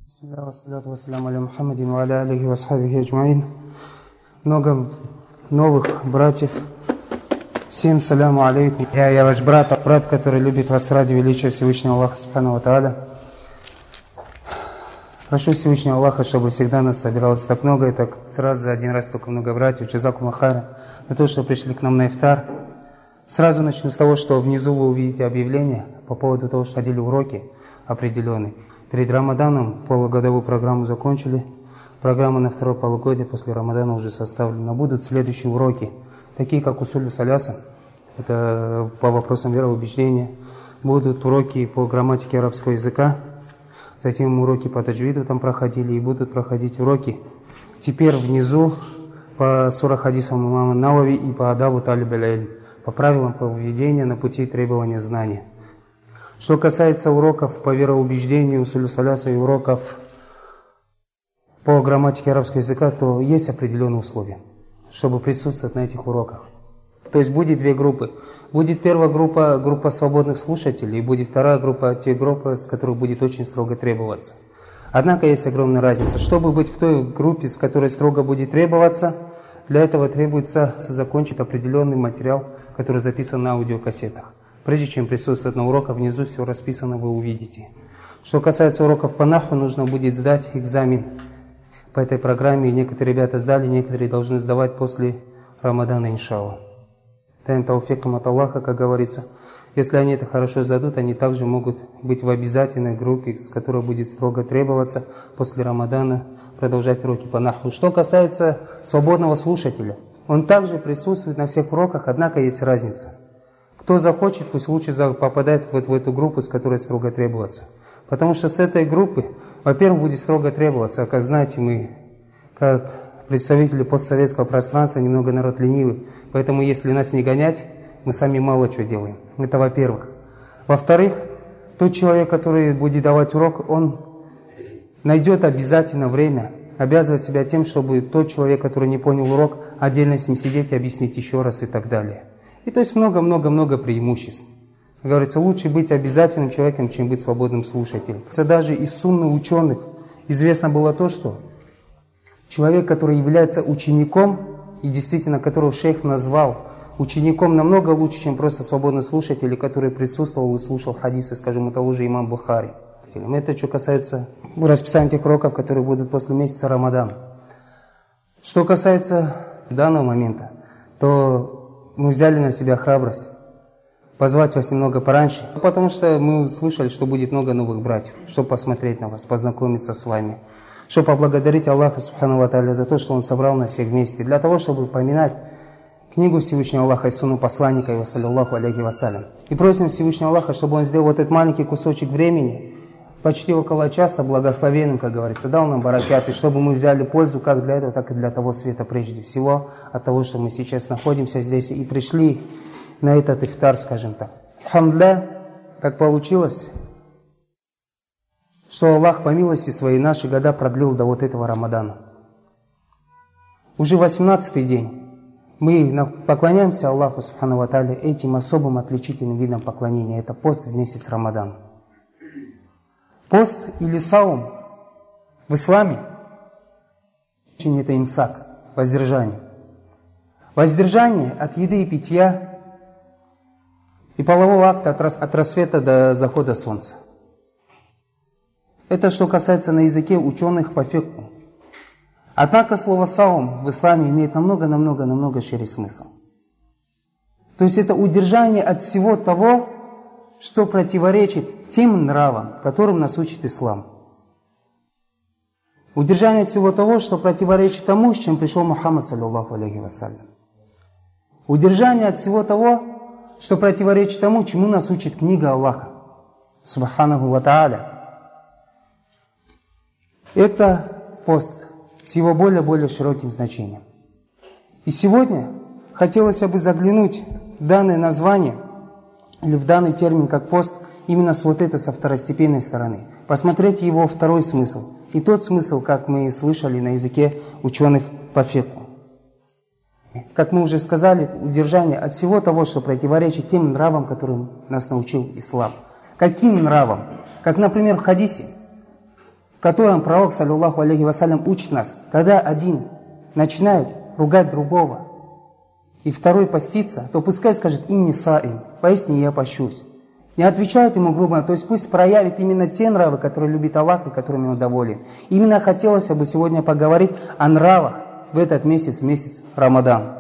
Бисмилля, вассаляту вассаляму аля Мухаммадин ва аля алихи ва асхабихи аджмаин. Много новых братьев. Всем саляму алейкум. Я ваш брат, который любит вас ради величия Всевышнего Аллаха Субхану ва Тааля. Прошу Всевышнего Аллаха, чтобы всегда нас собиралось так много, и так сразу за один раз столько много братьев. Джазакум хайра за то, что пришли к нам на ифтар. Сразу начну с того, что внизу вы увидите объявление по поводу того, что ходили уроки определенные. Перед Рамаданом полугодовую программу закончили. Программа на второе полугодие после Рамадана уже составлена. Будут следующие уроки, такие как усуль саляса, это по вопросам вероубеждения. Будут уроки по грамматике арабского языка. Затем уроки по таджвиду там проходили, и будут проходить уроки теперь внизу по сура хадисам имама Навави и по адабу талиб аль-илм, по правилам поведения на пути требования знания. Что касается уроков по вероубеждению, усулю саляса и уроков по грамматике арабского языка, то есть определенные условия, чтобы присутствовать на этих уроках. То есть будет две группы. Будет первая группа свободных слушателей, и будет вторая группа, те группы, с которых будет очень строго требоваться. Однако есть огромная разница. Чтобы быть в той группе, с которой строго будет требоваться, для этого требуется закончить определенный материал, который записан на аудиокассетах. Прежде чем присутствовать на уроках, внизу все расписано, вы увидите. Что касается уроков по нахву, нужно будет сдать экзамен по этой программе. Некоторые ребята сдали, некоторые должны сдавать после Рамадана, иншаллах. Тайм тауфиком от Аллаха, как говорится. Если они это хорошо сдадут, они также могут быть в обязательной группе, с которой будет строго требоваться после Рамадана продолжать уроки по нахву. Что касается свободного слушателя, он также присутствует на всех уроках, однако есть разница. Кто захочет, пусть лучше попадает в эту группу, с которой строго требоваться. Потому что с этой группы, во-первых, будет строго требоваться. Как знаете, мы, как представители постсоветского пространства, немного народ ленивый. Поэтому, если нас не гонять, мы сами мало чего делаем. Это во-первых. Во-вторых, тот человек, который будет давать урок, он найдет обязательно время, обязывать себя тем, чтобы тот человек, который не понял урок, отдельно с ним сидеть и объяснить еще раз и так далее. И то есть много-много-много преимуществ. Как говорится, лучше быть обязательным человеком, чем быть свободным слушателем. Даже из сунны ученых известно было то, что человек, который является учеником, и действительно, которого шейх назвал учеником, намного лучше, чем просто свободный слушатель, который присутствовал и слушал хадисы, скажем, у того же имама Бухари. Это что касается расписания тех уроков, которые будут после месяца Рамадана. Что касается данного момента, то мы взяли на себя храбрость позвать вас немного пораньше, потому что мы слышали, что будет много новых братьев, чтобы посмотреть на вас, познакомиться с вами, чтобы поблагодарить Аллаха Субхану ва Тааля за то, что Он собрал нас всех вместе, для того, чтобы поминать книгу Всевышнего Аллаха и сунну посланника его, саллиллаху алейхи вассалям. И просим Всевышнего Аллаха, чтобы Он сделал вот этот маленький кусочек времени, почти около часа, благословенным, как говорится, дал нам баракят, и чтобы мы взяли пользу как для этого, так и для того света прежде всего, от того, что мы сейчас находимся здесь и пришли на этот ифтар, скажем так. Алхамдулилля, так получилось, что Аллах по милости своей наши года продлил до вот этого Рамадана. Уже 18-й день мы поклоняемся Аллаху Субхану ва Тааля этим особым отличительным видом поклонения. Это пост в месяц Рамадан. Пост или саум в исламе это имсак, воздержание. Воздержание от еды и питья и полового акта от рассвета до захода солнца. Это что касается на языке ученых по фикху. Однако слово саум в исламе имеет намного шире смысл. То есть это удержание от всего того, что противоречит тем нравам, которым нас учит ислам. Удержание от всего того, что противоречит тому, с чем пришел Мухаммад, саллиллаху алейхи вассалям. Удержание от всего того, что противоречит тому, чему нас учит книга Аллаха, субханаху ва тааля. Это пост с его более широким значением. И сегодня хотелось бы заглянуть в данное название, или в данный термин как пост, именно с вот этой, со второстепенной стороны. Посмотреть его второй смысл. И тот смысл, как мы слышали на языке ученых по фикху. Как мы уже сказали, удержание от всего того, что противоречит тем нравам, которым нас научил ислам. Каким нравам? Как, например, в хадисе. в котором пророк, саллаллаху алейхи вассалям, учит нас, когда один начинает ругать другого, и второй постится, то пускай скажет «инни саим», поистине я пощусь. Не отвечает ему грубо, то есть пусть проявит именно те нравы, которые любит Аллах и которыми он доволен. Именно хотелось бы сегодня поговорить о нравах в этот месяц, месяц Рамадан.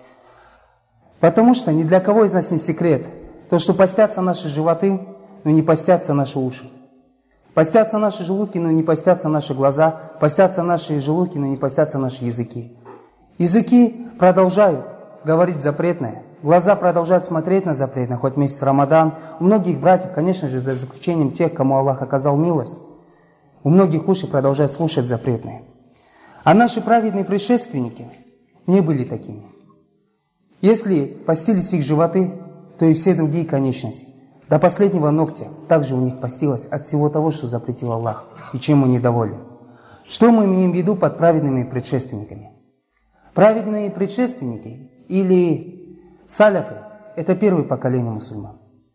Потому что ни для кого из нас не секрет, то, что постятся наши животы, но не постятся наши уши. Постятся наши желудки, но не постятся наши глаза. Постятся наши желудки, но не постятся наши языки. Языки продолжают говорить запретное. Глаза продолжают смотреть на запретное, хоть месяц Рамадан. У многих братьев, конечно же, за исключением тех, кому Аллах оказал милость, у многих уши продолжают слушать запретное. А наши праведные предшественники не были такими. Если постились их животы, то и все другие конечности. До последнего ногтя также у них постилось от всего того, что запретил Аллах, и чем он недоволен. Что мы имеем в виду под праведными предшественниками? Праведные предшественники или саляфы – это первое поколение мусульман.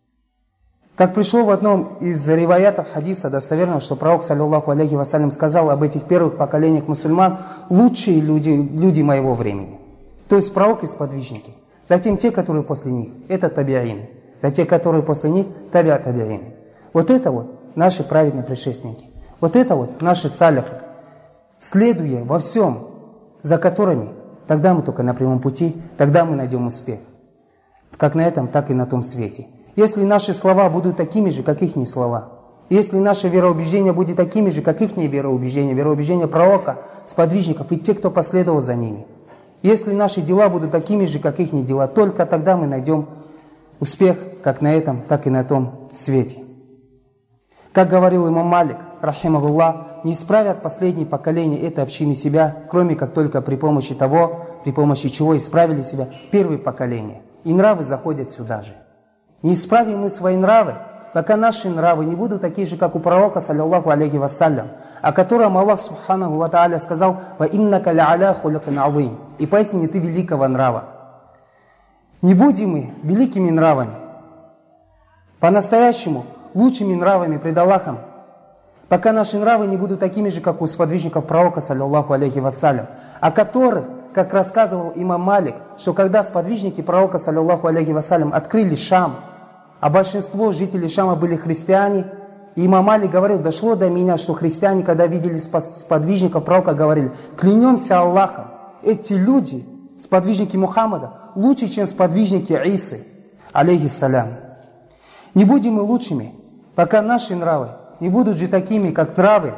Как пришло в одном из риваятов хадиса достоверного, что пророк, саллаллаху алейхи вассалям, сказал об этих первых поколениях мусульман: лучшие люди моего времени. То есть пророк и сподвижники. Затем те, которые после них, это табиаины. Затем, которые после них, табиаины. Вот это вот наши праведные предшественники. Вот это вот наши саляфы. Следуя во всем, за которыми, тогда мы только на прямом пути, тогда мы найдем успех. Как на этом, так и на том свете. Если наши слова будут такими же, как их слова, если наше вероубеждение будет такими же, как их вероубеждение пророка, сподвижников и те, кто последовал за ними, если наши дела будут такими же, как их дела, только тогда мы найдем успех как на этом, так и на том свете. Как говорил имам Малик, рахимахуллах, не исправят последние поколения этой общины себя, кроме как только при помощи того, при помощи чего исправили себя первые поколения. И нравы заходят сюда же. Не исправим мы свои нравы, пока наши нравы не будут такие же, как у пророка, саллаллаху алейхи вассалям, о котором Аллах субханаху ва тааля сказал: «Ва иннака ля аля хулукин азим», и поистине ты великого нрава. Не будем мы великими нравами, по-настоящему лучшими нравами пред Аллахом, пока наши нравы не будут такими же, как у сподвижников пророка, саллаллаху алейхи вассалям, о которых, как рассказывал имам Малик, что когда сподвижники пророка, саллаллаху алейхи вассалям, открыли Шам, а большинство жителей Шама были христиане, и имам Малик говорил: дошло до меня, что христиане, когда видели сподвижников пророка, говорили: клянемся Аллахом, эти люди, сподвижники Мухаммада, лучше, чем сподвижники Исы, алейхиссалям. Не будем мы лучшими, пока наши нравы не будут же такими, как нравы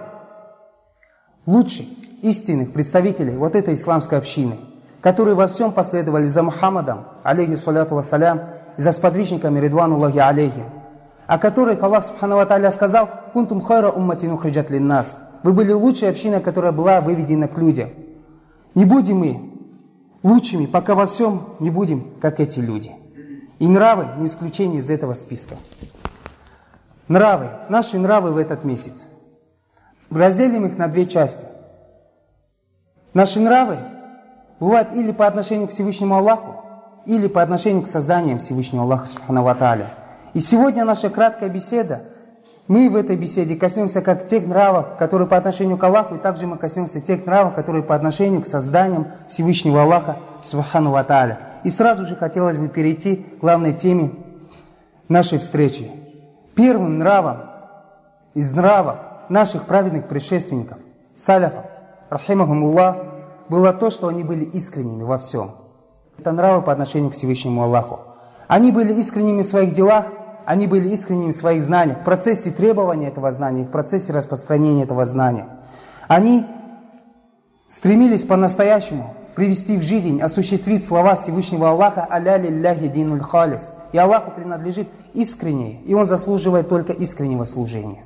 лучших истинных представителей вот этой исламской общины, которые во всем последовали за Мухаммадом, алейхиссалату вассалям, и за сподвижниками ридвануллахи алейхим, о которых Аллах субхану ва тааля сказал: «Кунтум хайра умматин ухриджат линнас». Вы были лучшей общиной, которая была выведена к людям. Не будем мы лучшими, пока во всем не будем, как эти люди. И нравы не исключение из этого списка. Нравы, наши нравы в этот месяц. Разделим их на две части. Наши нравы бывают или по отношению к Всевышнему Аллаху, или по отношению к созданиям Всевышнего Аллаха субхану ва тааля. И сегодня наша краткая беседа, мы в этой беседе коснемся как тех нравов, которые по отношению к Аллаху, и также мы коснемся тех нравов, которые по отношению к созданиям Всевышнего Аллаха субхану ва тааля. И сразу же хотелось бы перейти к главной теме нашей встречи. Первым нравом из нравов наших праведных предшественников, саляфов, рахимахумуллах, было то, что они были искренними во всем. Это нравы по отношению к Всевышнему Аллаху. Они были искренними в своих делах, они были искренними в своих знаниях, в процессе требования этого знания, в процессе распространения этого знания. Они стремились по-настоящему привести в жизнь, осуществить слова Всевышнего Аллаха: «Аля лилляхи динуль халис». И Аллаху принадлежит искреннее, и Он заслуживает только искреннего служения.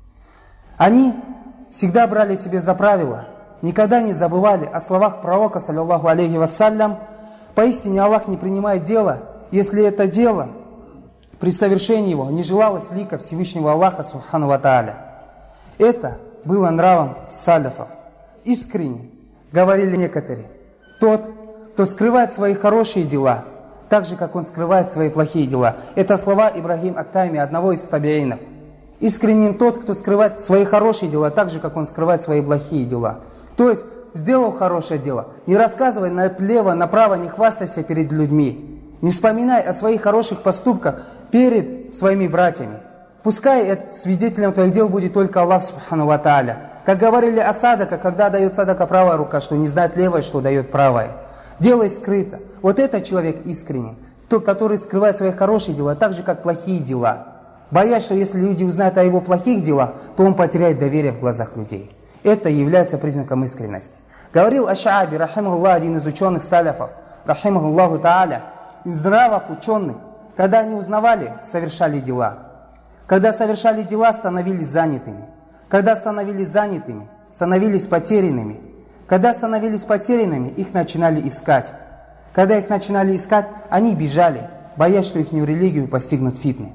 Они всегда брали себе за правило, никогда не забывали о словах пророка, саллаллаху алейхи вассалям: поистине Аллах не принимает дело, если это дело при совершении его не желалось лика Всевышнего Аллаха субхану ва тааля. Это было нравом саляфов. Искренне говорили некоторые: тот, кто скрывает свои хорошие дела, так же, как он скрывает свои плохие дела. Это слова Ибрагим ат-Тайми, одного из табиинов. Искренен тот, кто скрывает свои хорошие дела, так же, как он скрывает свои плохие дела. То есть, сделал хорошее дело, не рассказывай налево, направо, не хвастайся перед людьми. Не вспоминай о своих хороших поступках перед своими братьями. Пускай свидетелем твоих дел будет только Аллах Субхану ва Тааля. Как говорили о садака, когда дает садака правая рука, что не знает левая, что дает правая. Делай скрыто. Вот это человек искренний. Тот, который скрывает свои хорошие дела, так же, как плохие дела. Боясь, что если люди узнают о его плохих делах, то он потеряет доверие в глазах людей. Это является признаком искренности. Говорил Аш-Шааби, рахимахуллах, один из ученых саляфов, рахимахуллаху тааля, из нравов ученых, когда они узнавали, совершали дела. Когда совершали дела, становились занятыми. Когда становились занятыми, становились потерянными. Когда становились потерянными, их начинали искать. Когда их начинали искать, они бежали, боясь, что их религию постигнут фитны.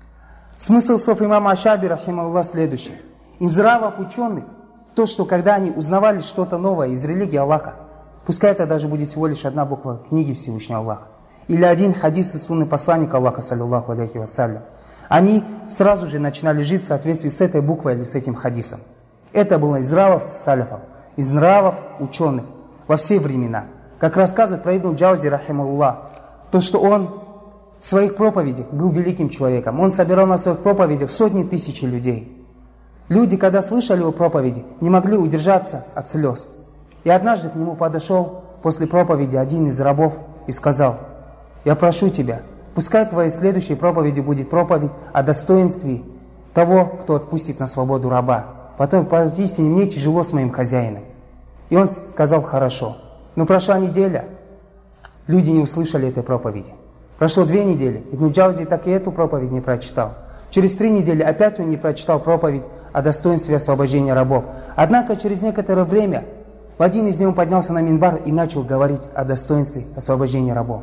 Смысл слов имама Аш-Шааби, рахимахуллах, следующий. Из нравов ученых, то, что когда они узнавали что-то новое из религии Аллаха, пускай это даже будет всего лишь одна буква книги Всевышнего Аллаха, или один хадис из сунны посланника Аллаха, саллиллаху алейхи вассалям, они сразу же начинали жить в соответствии с этой буквой или с этим хадисом. Это было из нравов саляфов, из нравов ученых во все времена. Как рассказывает про Ибн Джаузи, рахимахуллах, то, что он в своих проповедях был великим человеком. Он собирал на своих проповедях сотни тысяч людей. Люди, когда слышали его проповеди, не могли удержаться от слез. И однажды к нему подошел после проповеди один из рабов и сказал: «Я прошу тебя, пускай твоей следующей проповедью будет проповедь о достоинстве того, кто отпустит на свободу раба. Потом, поистине, мне тяжело с моим хозяином». И он сказал: «Хорошо». Но прошла неделя, люди не услышали этой проповеди. Прошло 2 недели, Ибн Джаузи так и эту проповедь не прочитал. Через 3 недели опять он не прочитал проповедь о достоинстве освобождения рабов. Однако через некоторое время в один из них он поднялся на минбар и начал говорить о достоинстве освобождения рабов.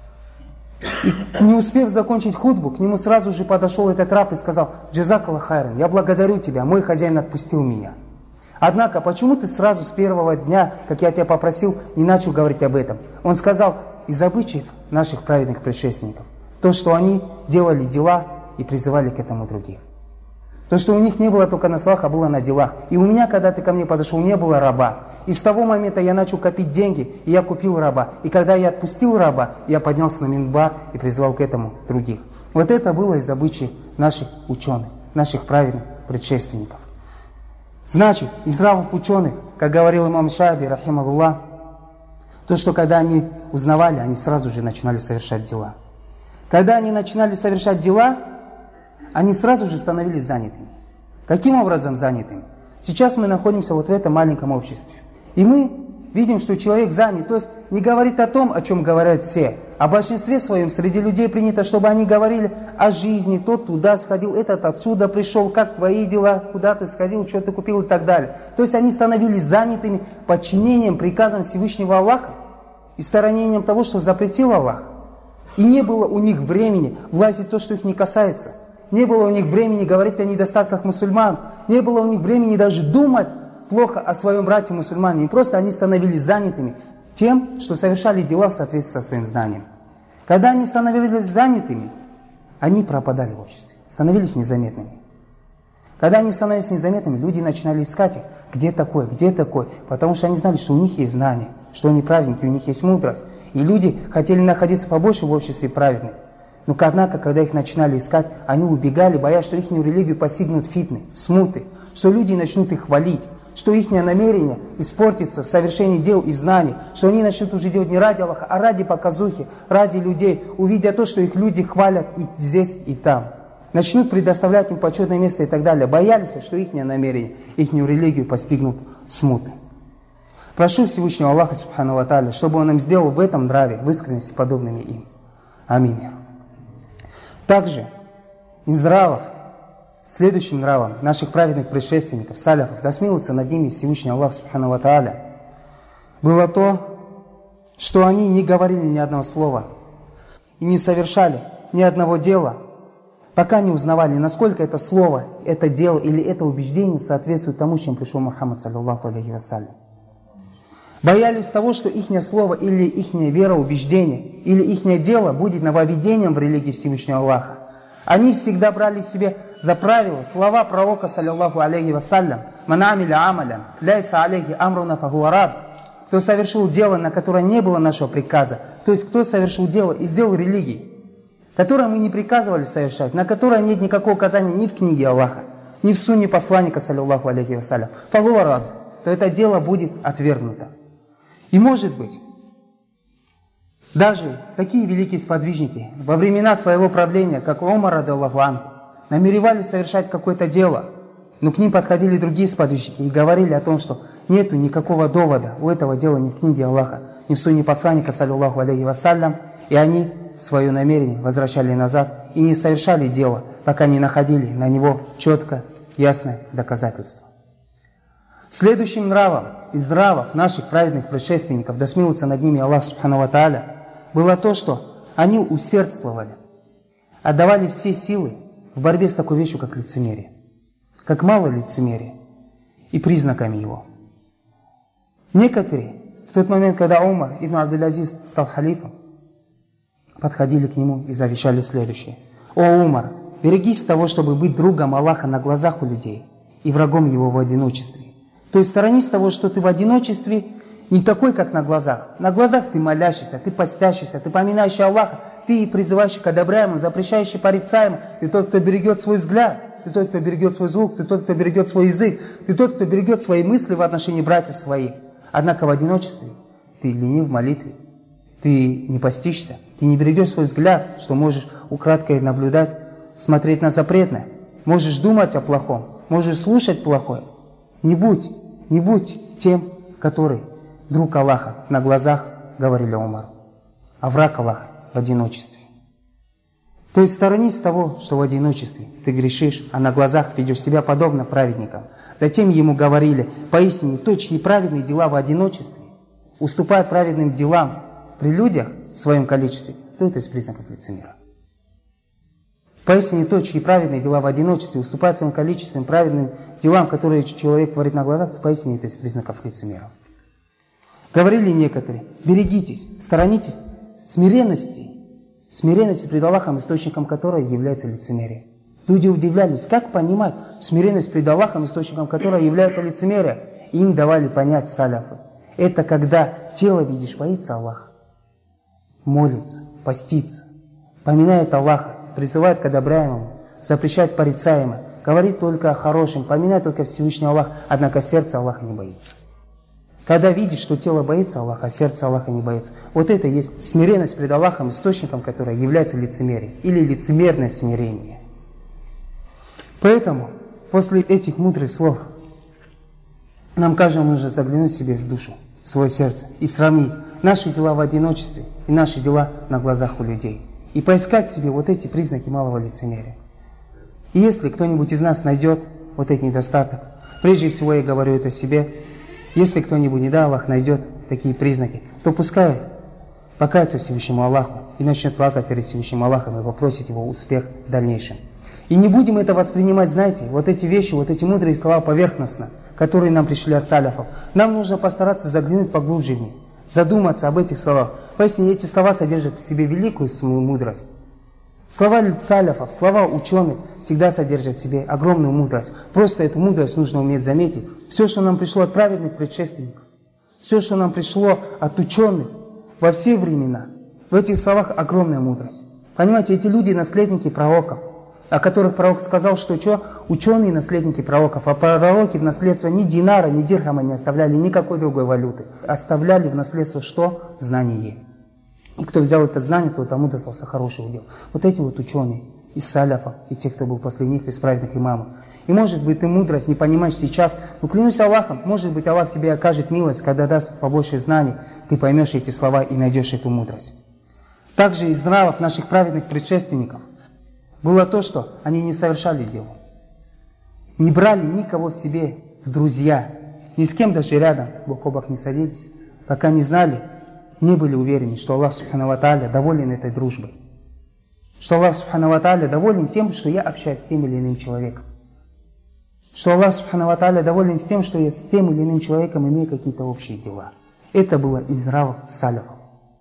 И не успев закончить хутбу, к нему сразу же подошел этот раб и сказал: «Джазакаллах хайран, я благодарю тебя, мой хозяин отпустил меня. Однако, почему ты сразу с первого дня, как я тебя попросил, не начал говорить об этом?» Он сказал: «Из обычаев наших праведных предшественников, то, что они делали дела и призывали к этому других. То, что у них не было только на словах, а было на делах. И у меня, когда ты ко мне подошел, не было раба. И с того момента я начал копить деньги, и я купил раба. И когда я отпустил раба, я поднялся на минбар и призвал к этому других». Вот это было из обычаев наших ученых, наших праведных предшественников. Значит, из нравов ученых, как говорил имам Шааби, рахимахуллах, то, что когда они узнавали, они сразу же начинали совершать дела. Когда они начинали совершать дела, они сразу же становились занятыми. Каким образом занятыми? Сейчас мы находимся вот в этом маленьком обществе. И мы видим, что человек занят, то есть не говорит о том, о чем говорят все. А в большинстве своем среди людей принято, чтобы они говорили о жизни, тот туда сходил, этот отсюда пришел, как твои дела, куда ты сходил, что ты купил и так далее. То есть они становились занятыми подчинением приказам Всевышнего Аллаха и сторонением того, что запретил Аллах. И не было у них времени влазить в то, что их не касается. Не было у них времени говорить о недостатках мусульман. Не было у них времени даже думать плохо о своем брате мусульмане. Просто они становились занятыми тем, что совершали дела в соответствии со своим знанием. Когда они становились занятыми, они пропадали в обществе, становились незаметными. Когда они становились незаметными, люди начинали искать их, где такой, потому что они знали, что у них есть знания, что они праведники, у них есть мудрость. И люди хотели находиться побольше в обществе праведных. Но однако, когда их начинали искать, они убегали, боясь, что их религию постигнут фитны, смуты, что люди начнут их хвалить, что их намерение испортится в совершении дел и в знании, что они начнут уже делать не ради Аллаха, а ради показухи, ради людей, увидя то, что их люди хвалят и здесь, и там. Начнут предоставлять им почетное место и так далее. Боялись, что их намерение, их религию постигнут смуты. Прошу Всевышнего Аллаха, Субхану ва Тааля, чтобы Он нам сделал в этом нраве, в искренности подобными им. Аминь. Также из нравов, следующим нравом наших праведных предшественников, саляфов, да смилуется над ними Всевышний Аллах, Субхану ва Тааля, было то, что они не говорили ни одного слова и не совершали ни одного дела, пока не узнавали, насколько это слово, это дело или это убеждение соответствует тому, с чем пришел Мухаммад, саллиллаху алейхи вассалям. Боялись того, что их слово или их вероубеждение, или их дело будет нововведением в религии Всевышнего Аллаха. Они всегда брали себе за правило слова пророка, саллиллаху алейхи вассалям: «Ман амиля амалям, ляйса алейхи амруна фахуа рад». Кто совершил дело, на которое не было нашего приказа, то есть кто совершил дело и сделал религии, которое мы не приказывали совершать, на которое нет никакого указания ни в книге Аллаха, ни в сунне посланника, саллиллаху алейхи вассалям, фахуа рад, то это дело будет отвергнуто. И может быть, даже такие великие сподвижники во времена своего правления, как Умар радиллаху анху, намеревались совершать какое-то дело, но к ним подходили другие сподвижники и говорили о том, что нету никакого довода у этого дела ни в книге Аллаха, ни в сунне посланника, саллиллаху алейхи вассалям, и они свое намерение возвращали назад и не совершали дело, пока не находили на него четко, ясное доказательство. Следующим нравом из нравов наших праведных предшественников, да смилуется над ними Аллах субхану ва тааля, было то, что они усердствовали, отдавали все силы в борьбе с такой вещью, как лицемерие, как мало лицемерия и признаками его. Некоторые в тот момент, когда Умар ибн Абдул-Азиз стал халифом, подходили к нему и завещали следующее: «О Умар, берегись того, чтобы быть другом Аллаха на глазах у людей и врагом его в одиночестве. То есть сторонись того, что ты в одиночестве не такой, как на глазах. На глазах ты молящийся, ты постящийся, ты поминающий Аллаха, ты призывающий к одобряемому, запрещающий порицаемому, ты тот, кто берегет свой взгляд, ты тот, кто берегет свой звук, ты тот, кто берегет свой язык, ты тот, кто берегет свои мысли в отношении братьев своих. Однако в одиночестве ты ленив в молитве, ты не постишься, ты не берегешь свой взгляд, что можешь украдкой наблюдать, смотреть на запретное, можешь думать о плохом, можешь слушать плохое. Не будь тем, который друг Аллаха на глазах, говорили Умару, а враг Аллаха в одиночестве. То есть сторонись того, что в одиночестве ты грешишь, а на глазах ведешь себя подобно праведникам. Затем ему говорили: поистине, то, чьи праведные дела в одиночестве уступают праведным делам при людях в своем количестве, то это из признаков лицемера. Поистине, то, чьи праведные дела в одиночестве уступают своим количеством праведным делам, которые человек творит на глазах, то поистине это из признаков лицемера. Говорили некоторые: берегитесь, сторонитесь смиренности пред Аллахом, источником которой является лицемерие. Люди удивлялись, как понимать смиренность пред Аллахом, источником которой является лицемерие. И им давали понять саляфы: это когда тело, видишь, боится Аллаха, молится, постится, поминает Аллаха, призывает к одобряемому, запрещает порицаемому, говорит только о хорошем, поминает только Всевышний Аллах, однако сердце Аллаха не боится. Когда видишь, что тело боится Аллаха, а сердце Аллаха не боится, вот это и есть смиренность пред Аллахом, источником которой является лицемерие или лицемерное смирение. Поэтому после этих мудрых слов нам каждому нужно заглянуть себе в душу, в свое сердце и сравнить наши дела в одиночестве и наши дела на глазах у людей. И поискать себе вот эти признаки малого лицемерия. И если кто-нибудь из нас найдет вот этот недостаток, прежде всего я говорю это себе, если кто-нибудь, не дай Аллах, найдет такие признаки, то пускай покается Всевышнему Аллаху и начнет плакать перед Всевышним Аллахом и попросит его успех в дальнейшем. И не будем это воспринимать, знаете, вот эти вещи, вот эти мудрые слова поверхностно, которые нам пришли от саляфов. Нам нужно постараться заглянуть поглубже в них, задуматься об этих словах. Поистине эти слова содержат в себе великую мудрость. Слова саляфов, слова ученых всегда содержат в себе огромную мудрость. Просто эту мудрость нужно уметь заметить. Все, что нам пришло от праведных предшественников, все, что нам пришло от ученых во все времена, в этих словах огромная мудрость. Понимаете, эти люди наследники пророков, о которых пророк сказал, что ученые наследники пророков, а пророки в наследство ни динара, ни дирхама не оставляли, никакой другой валюты. Оставляли в наследство что? Знание. И кто взял это знание, то тому достался хороший удел. Вот эти вот ученые из саляфов, и тех, кто был после них, из праведных имамов. И может быть ты мудрость не понимаешь сейчас, но клянусь Аллахом, может быть Аллах тебе окажет милость, когда даст побольше знаний, ты поймешь эти слова и найдешь эту мудрость. Также из нравов наших праведных предшественников было то, что они не совершали дело. Не брали никого в себе в друзья, ни с кем даже рядом бок о бок не садились, пока не знали, не были уверены, что Аллах Субхану ва Тааля доволен этой дружбой. Что Аллах Субхану ва Тааля доволен тем, что я общаюсь с тем или иным человеком. Что Аллах Субхану ва Тааля доволен с тем, что я с тем или иным человеком имею какие-то общие дела. Это было из нравов саляфов.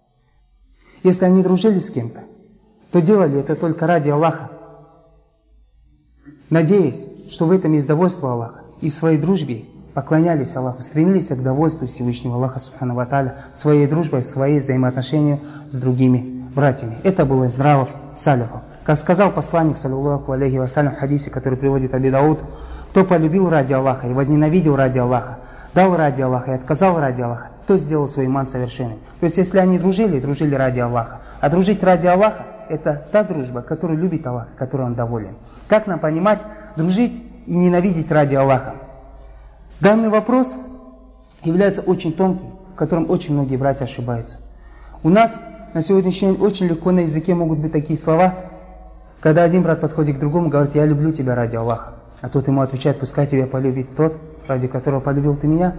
Если они дружили с кем-то, то делали это только ради Аллаха. надеясь, что в этом есть довольство Аллаха, и в своей дружбе поклонялись Аллаху, стремились к довольству Всевышнего Аллаха Субхану ва Тааля, своей дружбой, своей взаимоотношению с другими братьями. Это было из нравов салифов. Как сказал посланник, саллаллаху алейхи вассалям, в хадисе, который приводит Аби Дауд, кто полюбил ради Аллаха и возненавидел ради Аллаха, дал ради Аллаха и отказал ради Аллаха, то сделал свой иман совершенным. То есть, если они дружили ради Аллаха. А дружить ради Аллаха – это та дружба, которую любит Аллах, которой Он доволен. Как нам понимать, дружить и ненавидеть ради Аллаха? Данный вопрос является очень тонким, в котором очень многие братья ошибаются. У нас на сегодняшний день очень легко на языке могут быть такие слова, когда один брат подходит к другому и говорит: «Я люблю тебя ради Аллаха». А тот ему отвечает: «Пускай тебя полюбит тот, ради которого полюбил ты меня».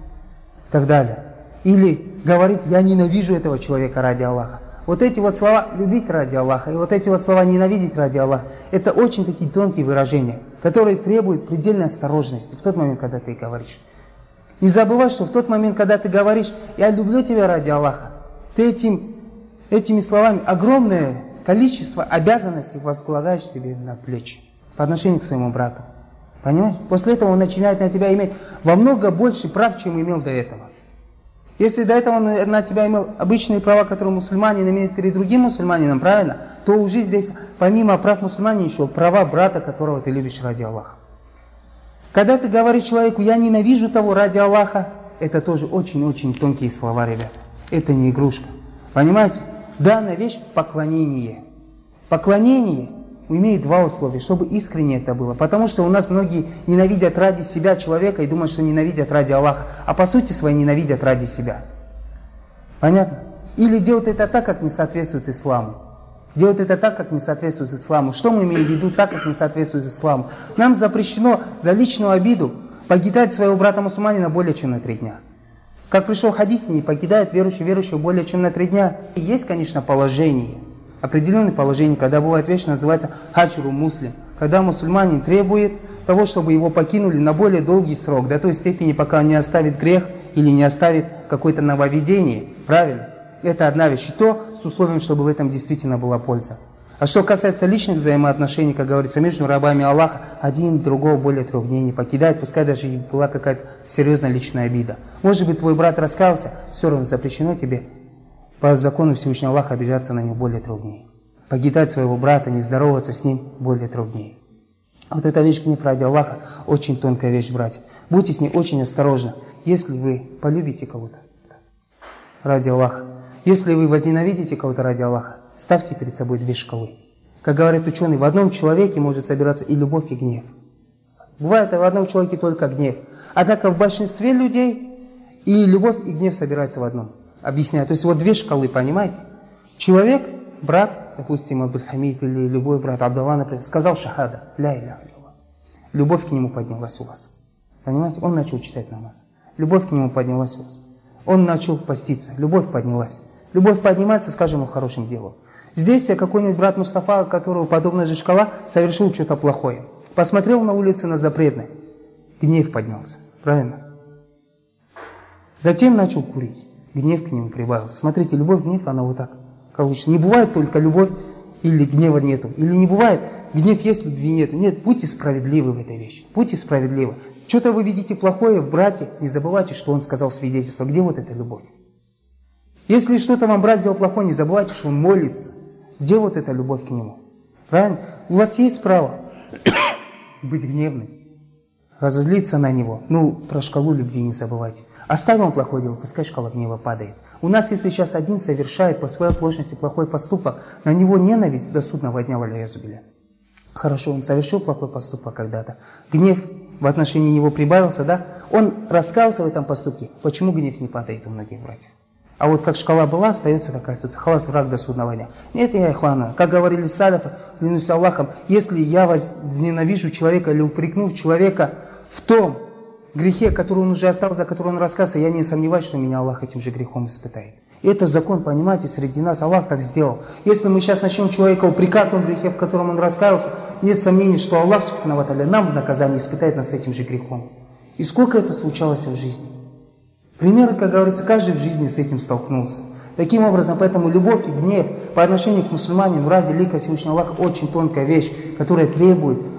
И так далее. Или говорит: «Я ненавижу этого человека ради Аллаха». Вот эти вот слова «любить ради Аллаха» и вот эти вот слова «ненавидеть ради Аллаха» — это очень такие тонкие выражения, которые требуют предельной осторожности в тот момент, когда ты говоришь. Не забывай, что в тот момент, когда ты говоришь «я люблю тебя ради Аллаха», ты этими словами огромное количество обязанностей возлагаешь себе на плечи по отношению к своему брату. Понимаешь? После этого он начинает на тебя иметь во много больше прав, чем имел до этого. Если до этого он на тебя имел обычные права, которые мусульманин имеет перед другим мусульманином, правильно, то уже здесь, помимо прав мусульманина, еще права брата, которого ты любишь ради Аллаха. Когда ты говоришь человеку «я ненавижу того ради Аллаха», это тоже очень-очень тонкие слова, ребят. Это не игрушка. Понимаете? Данная вещь – поклонение. Поклонение имеет два условия, чтобы искренне это было. Потому что у нас многие ненавидят ради себя человека и думают, что ненавидят ради Аллаха. А по сути своей ненавидят ради себя. Понятно? Или делают это так, как не соответствует исламу. Делают это так, как не соответствует исламу. Что мы имеем в виду так, как не соответствует исламу? Нам запрещено за личную обиду покидать своего брата-мусульманина более чем на 3 дня. Как пришел в хадисе, не покидает верующего более чем на 3 дня. И есть, конечно, положение. Определенное положение, когда бывает вещь, называется хаджру муслим, когда мусульманин требует того, чтобы его покинули на более долгий срок, до той степени, пока он не оставит грех или не оставит какое-то нововведение. Правильно? Это одна вещь. И то с условием, чтобы в этом действительно была польза. А что касается личных взаимоотношений, как говорится, между рабами Аллаха, один другого более 3 дней не покидает, пускай даже и была какая-то серьезная личная обида. Может быть, твой брат раскаялся, все равно запрещено тебе по закону Всевышнего Аллаха обижаться на него более 3 дней. Покидать своего брата, не здороваться с ним более 3 дней. Вот эта вещь, гнев ради Аллаха, очень тонкая вещь, братья. Будьте с ней очень осторожны. Если вы полюбите кого-то ради Аллаха, если вы возненавидите кого-то ради Аллаха, ставьте перед собой 2 шкалы. Как говорят ученые, в одном человеке может собираться и любовь, и гнев. Бывает в одном человеке только гнев. Однако в большинстве людей и любовь, и гнев собираются в одном. Объясняю. То есть вот 2 шкалы, понимаете? Человек, брат, допустим, Абдуль-Хамид или любой брат, Абдалла, например, сказал шахада, ля иляха илlallah. Любовь к нему поднялась у вас. Понимаете? Он начал читать намаз. Любовь к нему поднялась у вас. Он начал поститься. Любовь поднялась. Любовь поднимается, скажем, ему хорошим делом. Здесь какой-нибудь брат Мустафа, у которого подобная же шкала, совершил что-то плохое. Посмотрел на улице на запретное. Гнев поднялся. Правильно? Затем начал курить. Гнев к нему прибавился. Смотрите, любовь, гнев, она вот так. Короче, не бывает только любовь или гнева нету. Или не бывает, гнев есть, любви нету. Нет, будьте справедливы в этой вещи. Будьте справедливы. Что-то вы видите плохое в брате, не забывайте, что он сказал свидетельство. Где вот эта любовь? Если что-то вам брат сделал плохое, не забывайте, что он молится. Где вот эта любовь к нему? Правильно? У вас есть право быть гневным, разозлиться на него. Про шкалу любви не забывайте. Оставил он плохое дело, пускай шкала гнева падает. У нас, если сейчас один совершает по своей оплошности плохой поступок, на него ненависть до судного дня, валяязубиля. Хорошо, он совершил плохой поступок когда-то. Гнев в отношении него прибавился, да? Он раскаялся в этом поступке. Почему гнев не падает у многих братьев? А вот как шкала была, остается такая ситуация. Халас, враг до судного дня. Нет, я ихвана. Как говорили салифы, клянусь Аллахом, если я ненавижу человека или упрекну человека в том грехе, который он уже оставил, за который он раскаялся, я не сомневаюсь, что меня Аллах этим же грехом испытает. И это закон, понимаете, среди нас Аллах так сделал. Если мы сейчас начнем человека упрекать в том грехе, в котором он раскаялся, нет сомнений, что Аллах, субхану ва тааля, нам в наказание испытает нас этим же грехом. И сколько это случалось в жизни? Примеры, как говорится, каждый в жизни с этим столкнулся. Таким образом, поэтому любовь и гнев по отношению к мусульманину ради лика Всевышнего Аллаха очень тонкая вещь, которая требует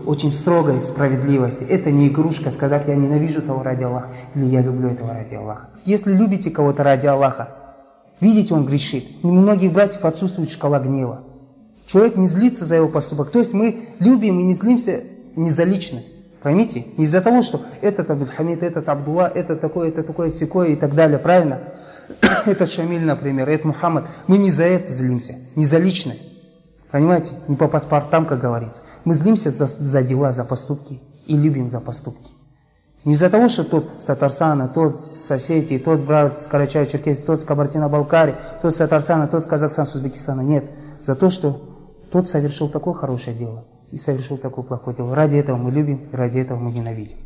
очень строгой справедливости. Это не игрушка сказать, я ненавижу того ради Аллаха, или я люблю этого ради Аллаха. Если любите кого-то ради Аллаха, видите, он грешит. У многих братьев отсутствует шкала гнева. Человек не злится за его поступок. То есть мы любим и не злимся не за личность. Поймите? Не из-за того, что этот Абдулхамид, этот Абдулла, это такое, секое и так далее. Правильно? Это Шамиль, например, это Мухаммад. Мы не за это злимся, не за личность. Понимаете? Не по паспортам, как говорится. Мы злимся за дела, за поступки. И любим за поступки. Не из-за того, что тот с Татарстана, тот с Осетии, тот брат с Карачаево-Черкесии, тот с Кабардино-Балкарии, тот с Татарстана, тот с Казахстана, с Узбекистана. Нет. За то, что тот совершил такое хорошее дело и совершил такое плохое дело. Ради этого мы любим, и ради этого мы ненавидим.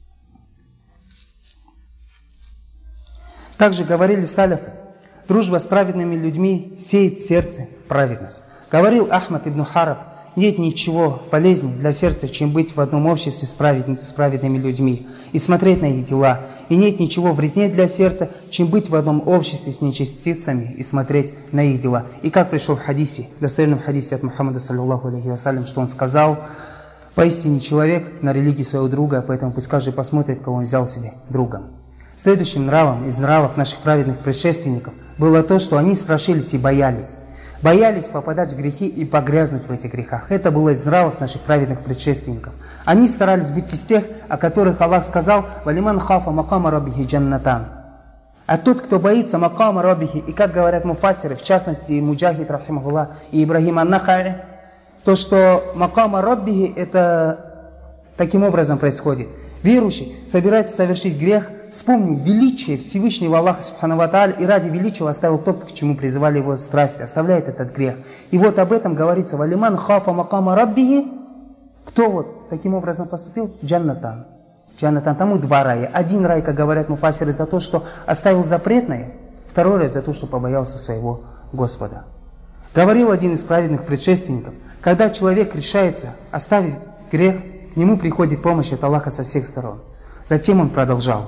Также говорили саляфы, дружба с праведными людьми сеет в сердце праведность. Говорил Ахмад ибн Хараб, нет ничего полезнее для сердца, чем быть в одном обществе с праведными людьми и смотреть на их дела. И нет ничего вреднее для сердца, чем быть в одном обществе с нечестивцами и смотреть на их дела. И как пришел в хадисе, в достоверном хадисе от Мухаммада, саллаллаху алейхи вассалям, что он сказал: поистине человек на религии своего друга, поэтому пусть каждый посмотрит, кого он взял себе другом. Следующим нравом из нравов наших праведных предшественников было то, что они страшились и боялись. Боялись попадать в грехи и погрязнуть в этих грехах. Это было из нравов наших праведных предшественников. Они старались быть из тех, о которых Аллах сказал: «Валиман хафа макама раббихи джаннатан». А тот, кто боится макама раббихи, и как говорят муфассиры, в частности и Муджахид, рахимахуллах, и Ибрахим ан-Нахаи, то, что макама раббихи, это таким образом происходит. Верующий собирается совершить грех, вспомнил величие Всевышнего Аллаха Субхану ва Тааля и ради величия оставил то, к чему призывали его страсти, оставляет этот грех. И вот об этом говорится: «Валиман хафа макама раббихи». Кто вот таким образом поступил? Джаннатан. Джаннатан, тому два рая. Один рай, как говорят муфассиры, за то, что оставил запретное, второй рай за то, что побоялся своего Господа. Говорил один из праведных предшественников: когда человек решается оставить грех, к нему приходит помощь от Аллаха со всех сторон. Затем он продолжал: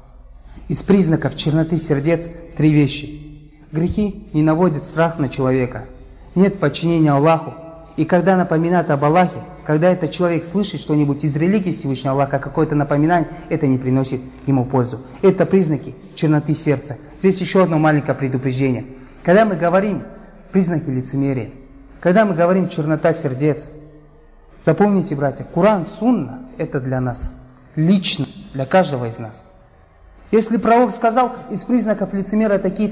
из признаков черноты сердец 3 вещи. Грехи не наводят страх на человека. Нет подчинения Аллаху. И когда напоминают об Аллахе, когда этот человек слышит что-нибудь из религии Всевышнего Аллаха, какое-то напоминание, это не приносит ему пользу. Это признаки черноты сердца. Здесь еще одно маленькое предупреждение. Когда мы говорим признаки лицемерия, когда мы говорим чернота сердец, запомните, братья, Коран, Сунна – это для нас, лично, для каждого из нас. Если пророк сказал, из признаков лицемера такие.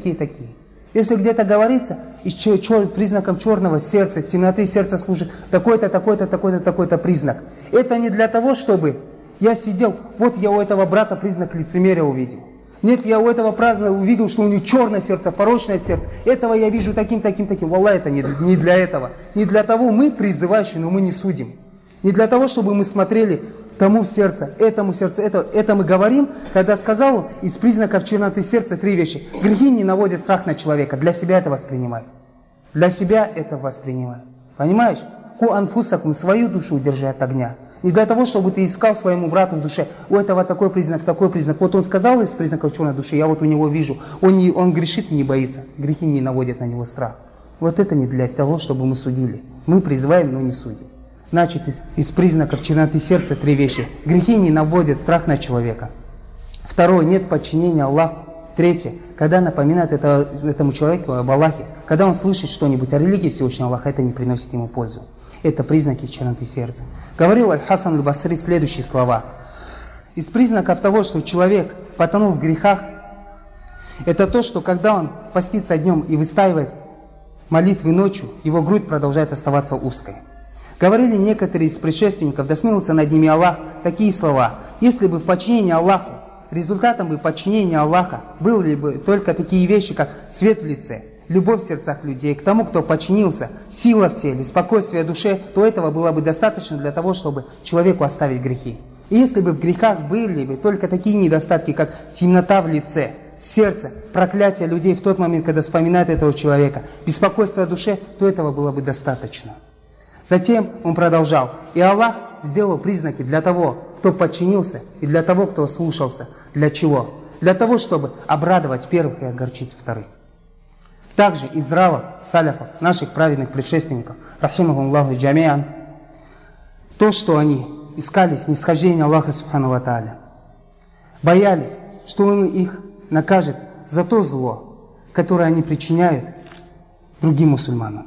Если где-то говорится, из признаком черного сердца, темноты сердца служит такой-то признак. Это не для того, чтобы я сидел, вот я у этого брата признак лицемерия увидел. Нет, я у этого праздника увидел, что у него черное сердце, порочное сердце. Этого я вижу таким. Валлах, это не для этого. Не для того мы призывающие, но мы не судим. Не для того, чтобы мы смотрели тому в сердце, этому сердце, это мы говорим, когда сказал из признаков черноты сердца 3 вещи. Грехи не наводят страх на человека. Для себя это воспринимай. Для себя это воспринимай. Понимаешь? Ку анфусакум, свою душу удержи от огня. Не для того, чтобы ты искал своему брату в душе: у этого такой признак. Вот он сказал из признаков черной души, я вот у него вижу. Он грешит и не боится. Грехи не наводят на него страх. Вот это не для того, чтобы мы судили. Мы призываем, но не судим. Значит, из признаков черноты сердца 3 вещи. Грехи не наводят страх на человека. 2. Нет подчинения Аллаху. 3. Когда напоминает этому человеку об Аллахе, когда он слышит что-нибудь о религии Всевышнего Аллаха, это не приносит ему пользу. Это признаки черноты сердца. Говорил Аль-Хасан Аль-Басри следующие слова. Из признаков того, что человек потонул в грехах, это то, что когда он постится днем и выстаивает молитвы ночью, его грудь продолжает оставаться узкой. Говорили некоторые из предшественников, да смилуется над ними Аллах, такие слова: если бы в подчинении Аллаху, результатом бы подчинения Аллаха были бы только такие вещи, как свет в лице, любовь в сердцах людей, к тому, кто подчинился, сила в теле, спокойствие в душе, то этого было бы достаточно для того, чтобы человеку оставить грехи. И если бы в грехах были бы только такие недостатки, как темнота в лице, в сердце, проклятие людей в тот момент, когда вспоминают этого человека, беспокойство в душе, то этого было бы достаточно. Затем он продолжал: и Аллах сделал признаки для того, кто подчинился, и для того, кто слушался. Для чего? Для того, чтобы обрадовать первых и огорчить вторых. Также из нравов саляфов, наших праведных предшественников, рахимахумуллаху джамиан, то, что они искали снисхождения Аллаха Субхану ва Тааля. Боялись, что Он их накажет за то зло, которое они причиняют другим мусульманам.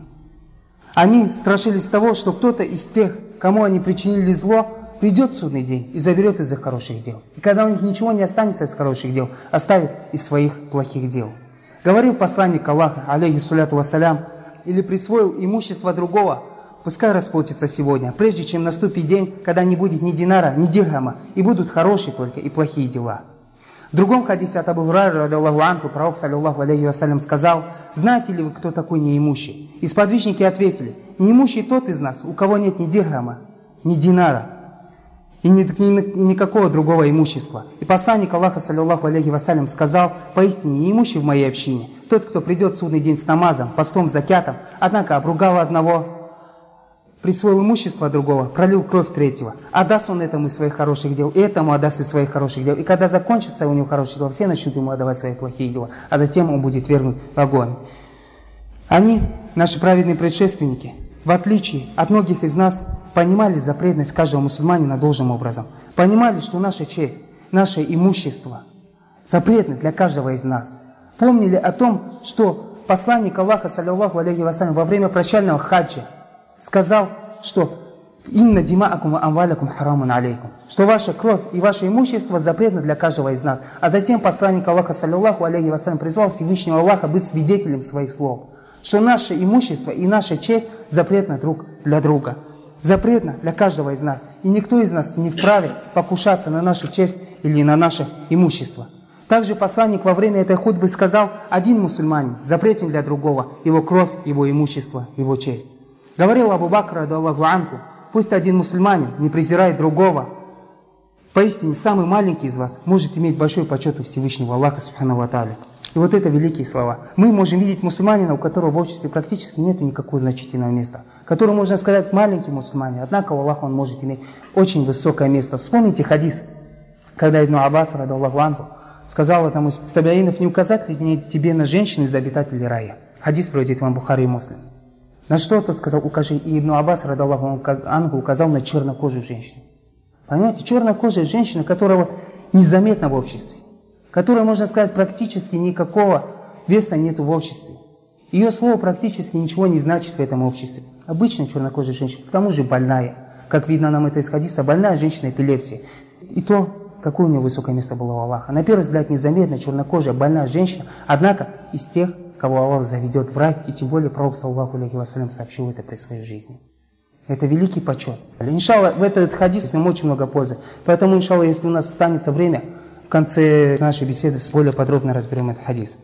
Они страшились того, что кто-то из тех, кому они причинили зло, придет в судный день и заберет из их хороших дел. И когда у них ничего не останется из хороших дел, оставит из своих плохих дел. Говорил посланник Аллаха, алейхиссаляту вассалям, или присвоил имущество другого, пускай расплатится сегодня, прежде чем наступит день, когда не будет ни динара, ни дирхама, и будут хорошие только и плохие дела. В другом хадисе от Абу Хурайры, радиаллаху анху, пророк, саллиллаху алейхи вассалям, сказал: «Знаете ли вы, кто такой неимущий?» И сподвижники ответили: «Неимущий тот из нас, у кого нет ни дирхама, ни динара, и никакого другого имущества». И посланник Аллаха, саллиллаху алейхи вассалям, сказал: «Поистине неимущий в моей общине тот, кто придет в судный день с намазом, постом, закятом, однако обругал одного, присвоил имущество другого, пролил кровь третьего. Отдаст он этому из своих хороших дел, и этому отдаст из своих хороших дел. И когда закончится у него хорошие дела, все начнут ему отдавать свои плохие дела, а затем он будет вергнут в огонь». Они, наши праведные предшественники, в отличие от многих из нас, понимали запретность каждого мусульманина должным образом. Понимали, что наша честь, наше имущество запретны для каждого из нас. Помнили о том, что посланник Аллаха, саллиллаху алейхи вассалям, во время прощального хаджа сказал, что «Инна димаакум ва амвалякум харамун алейкум», что ваша кровь и ваше имущество запретно для каждого из нас. А затем посланник Аллаха, саллиллаху алейхи вассалям, призвал Всевышнего Аллаха быть свидетелем своих слов, что наше имущество и наша честь запретно друг для друга. Запретно для каждого из нас. И никто из нас не вправе покушаться на нашу честь или на наше имущество. Также посланник во время этой хутбы сказал: один мусульманин запретен для другого, его кровь, его имущество, его честь. Говорил Абу Бакр, радиаллаху анху: пусть один мусульманин не презирает другого. Поистине, самый маленький из вас может иметь большой почет у Всевышнего Аллаха Субхану ва Тааля. И вот это великие слова. Мы можем видеть мусульманина, у которого в обществе практически нет никакого значительного места, который, можно сказать, маленький мусульманин, однако у Аллаха он может иметь очень высокое место. Вспомните хадис, когда Ибн Аббас, радиаллаху анху, сказал этому из табиинов: не указать ли мне тебе на женщину из обитателей рая? Хадис приводит имам Бухари и Муслим. На что тот сказал: укажи. И Ибн Аббас, радиаллаху анху, указал на чернокожую женщину. Понимаете, чернокожая женщина, которая незаметна в обществе, которая, можно сказать, практически никакого веса нету в обществе. Ее слово практически ничего не значит в этом обществе. Обычная чернокожая женщина, к тому же больная. Как видно нам это из хадиса, больная женщина эпилепсия. И то, какое у нее высокое место было у Аллаха. На первый взгляд незаметная чернокожая больная женщина, однако из тех, кого Аллах заведет в рай, и тем более пророк, саллаллаху алейхи вассалям, сообщил это при своей жизни. Это великий почет. Иншалла, в этот хадис с ним очень много пользы. Поэтому, иншалла, если у нас останется время, в конце нашей беседы более подробно разберем этот хадис.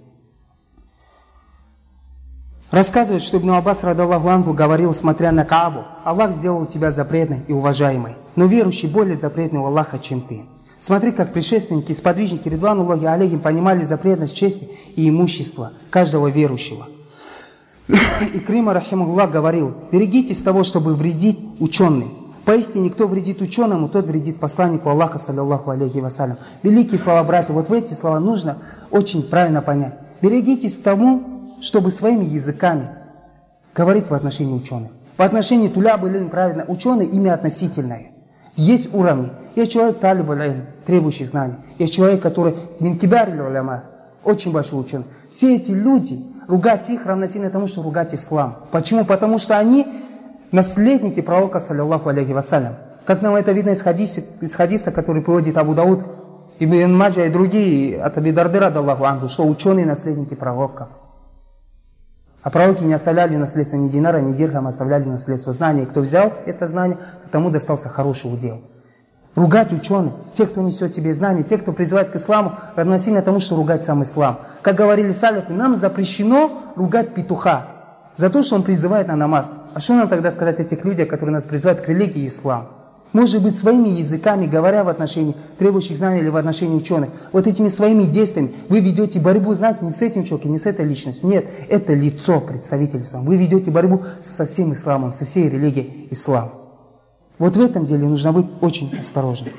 Рассказывает, что Ибн Аббас, радиаллаху анху, говорил, смотря на Каабу: Аллах сделал тебя запретной и уважаемой, но верующий более запретный у Аллаха, чем ты. Смотри, как предшественники и сподвижники, ридвануллахи алейхим, понимали запретность чести и имущества каждого верующего. Икрима, рахимахуллах, говорил: берегитесь того, чтобы вредить ученым. Поистине, кто вредит ученому, тот вредит посланнику Аллаха, саллиллаху алейхи вассалям. Великие слова, братья, вот в эти слова нужно очень правильно понять. Берегитесь тому, чтобы своими языками говорить в отношении ученых. В отношении туляб иль-илм, правильно, ученый имя относительное. Есть уровни. Есть человек талиб аль-илм, требующий знаний. Есть человек, который мин кибар аль-уляма, очень большой ученый. Все эти люди, ругать их равносильно тому, что ругать ислам. Почему? Потому что они наследники пророка, саллиллаху алейхи вассалям. Как нам это видно из хадиса, который приводит Абу Дауд, Ибн Маджа и другие, от Аби Дарды, радиаллаху анху, что ученые наследники пророков. А пророки не оставляли наследство ни динара, ни дирхама, оставляли наследство знания. И кто взял это знание, тому достался хороший удел. Ругать ученых, те, кто несет тебе знания, те, кто призывает к исламу, равносильно тому, что ругать сам ислам. Как говорили салифы, нам запрещено ругать петуха за то, что он призывает на намаз. А что нам тогда сказать о тех людях, которые нас призывают к религии ислам? Может быть, своими языками, говоря в отношении требующих знаний или в отношении ученых, вот этими своими действиями вы ведете борьбу, знаете, не с этим человеком, не с этой личностью. Нет, это лицо представителя ислама. Вы ведете борьбу со всем исламом, со всей религией ислам. Вот в этом деле нужно быть очень осторожным.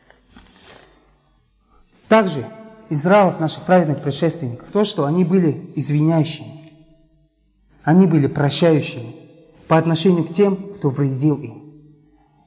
Также из нравов наших праведных предшественников то, что они были извиняющими, они были прощающими по отношению к тем, кто вредил им.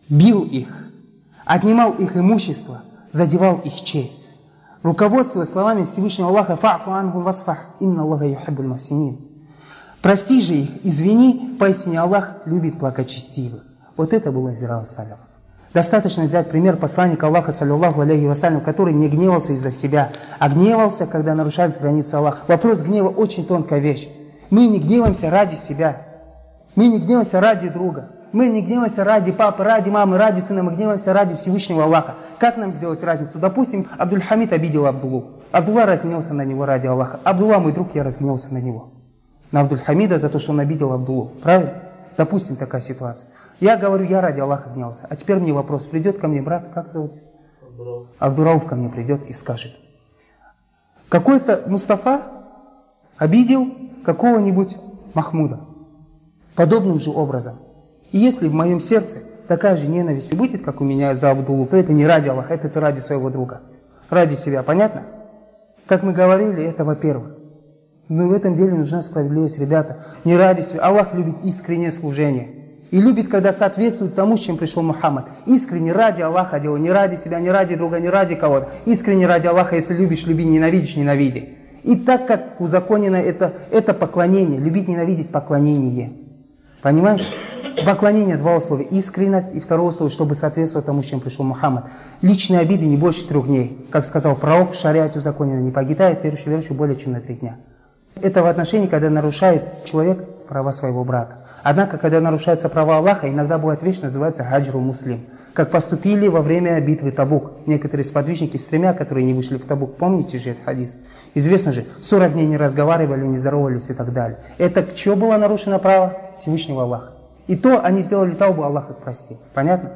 бил их, отнимал их имущество, задевал их честь. Руководствуясь словами Всевышнего Аллаха: «Фа'фу анхум васфах, инна Аллаха юхиббуль мухсинин». Прости же их, извини, поистине Аллах любит благочестивых. Вот это было зирал саляф. Достаточно взять пример посланника Аллаха, саллиллаху алейхи вассалям, который не гневался из-за себя, а гневался, когда нарушались границы Аллаха. Вопрос гнева очень тонкая вещь. Мы не гневаемся ради себя. Мы не гневаемся ради друга. Мы не гневаемся ради папы, ради мамы, ради сына. Мы гневаемся ради Всевышнего Аллаха. Как нам сделать разницу? Допустим, Абдуль-Хамид обидел Абдуллу. Абдулла разгневался на него ради Аллаха. Абдулла мой друг, я разгневался на него. На Абдуль-Хамида за то, что он обидел Абдуллу. Правильно? Допустим, такая ситуация. Я говорю, я ради Аллаха гневался. А теперь мне вопрос. Придет ко мне брат, как зовут? Абдурауф ко мне придет и скажет: какой-то Мустафа обидел какого-нибудь Махмуда. Подобным же образом. И если в моем сердце такая же ненависть будет, как у меня за Абдуллу, то это не ради Аллаха, это ради своего друга. Ради себя. Понятно? Как мы говорили, это во-первых. Но в этом деле нужна справедливость, ребята. Не ради себя. Аллах любит искреннее служение. И любит, когда соответствует тому, с чем пришел Мухаммад. Искренне ради Аллаха делай. Не ради себя, не ради друга, не ради кого-то. Искренне ради Аллаха. Если любишь, люби, ненавидишь, ненавиди. И так как узаконено это поклонение. Любить, ненавидеть, поклонение. Понимаете? Поклонение, два условия. Искренность и второе условие, чтобы соответствовать тому, с чем пришел Мухаммад. Личные обиды не больше 3 дней. Как сказал пророк, в шариате узаконено, не погитает верующий более чем на 3 дня. Это в отношении, когда нарушает человек права своего брата. Однако, когда нарушаются права Аллаха, иногда бывает вещь, называется хаджру муслим. Как поступили во время битвы Табук. Некоторые сподвижники с 3, которые не вышли в Табук. Помните же этот хадис? Известно же, 40 дней не разговаривали, не здоровались и так далее. Это к чему было нарушено право Всевышнего Аллаха? И то они сделали таубу, Аллах их простил. Понятно?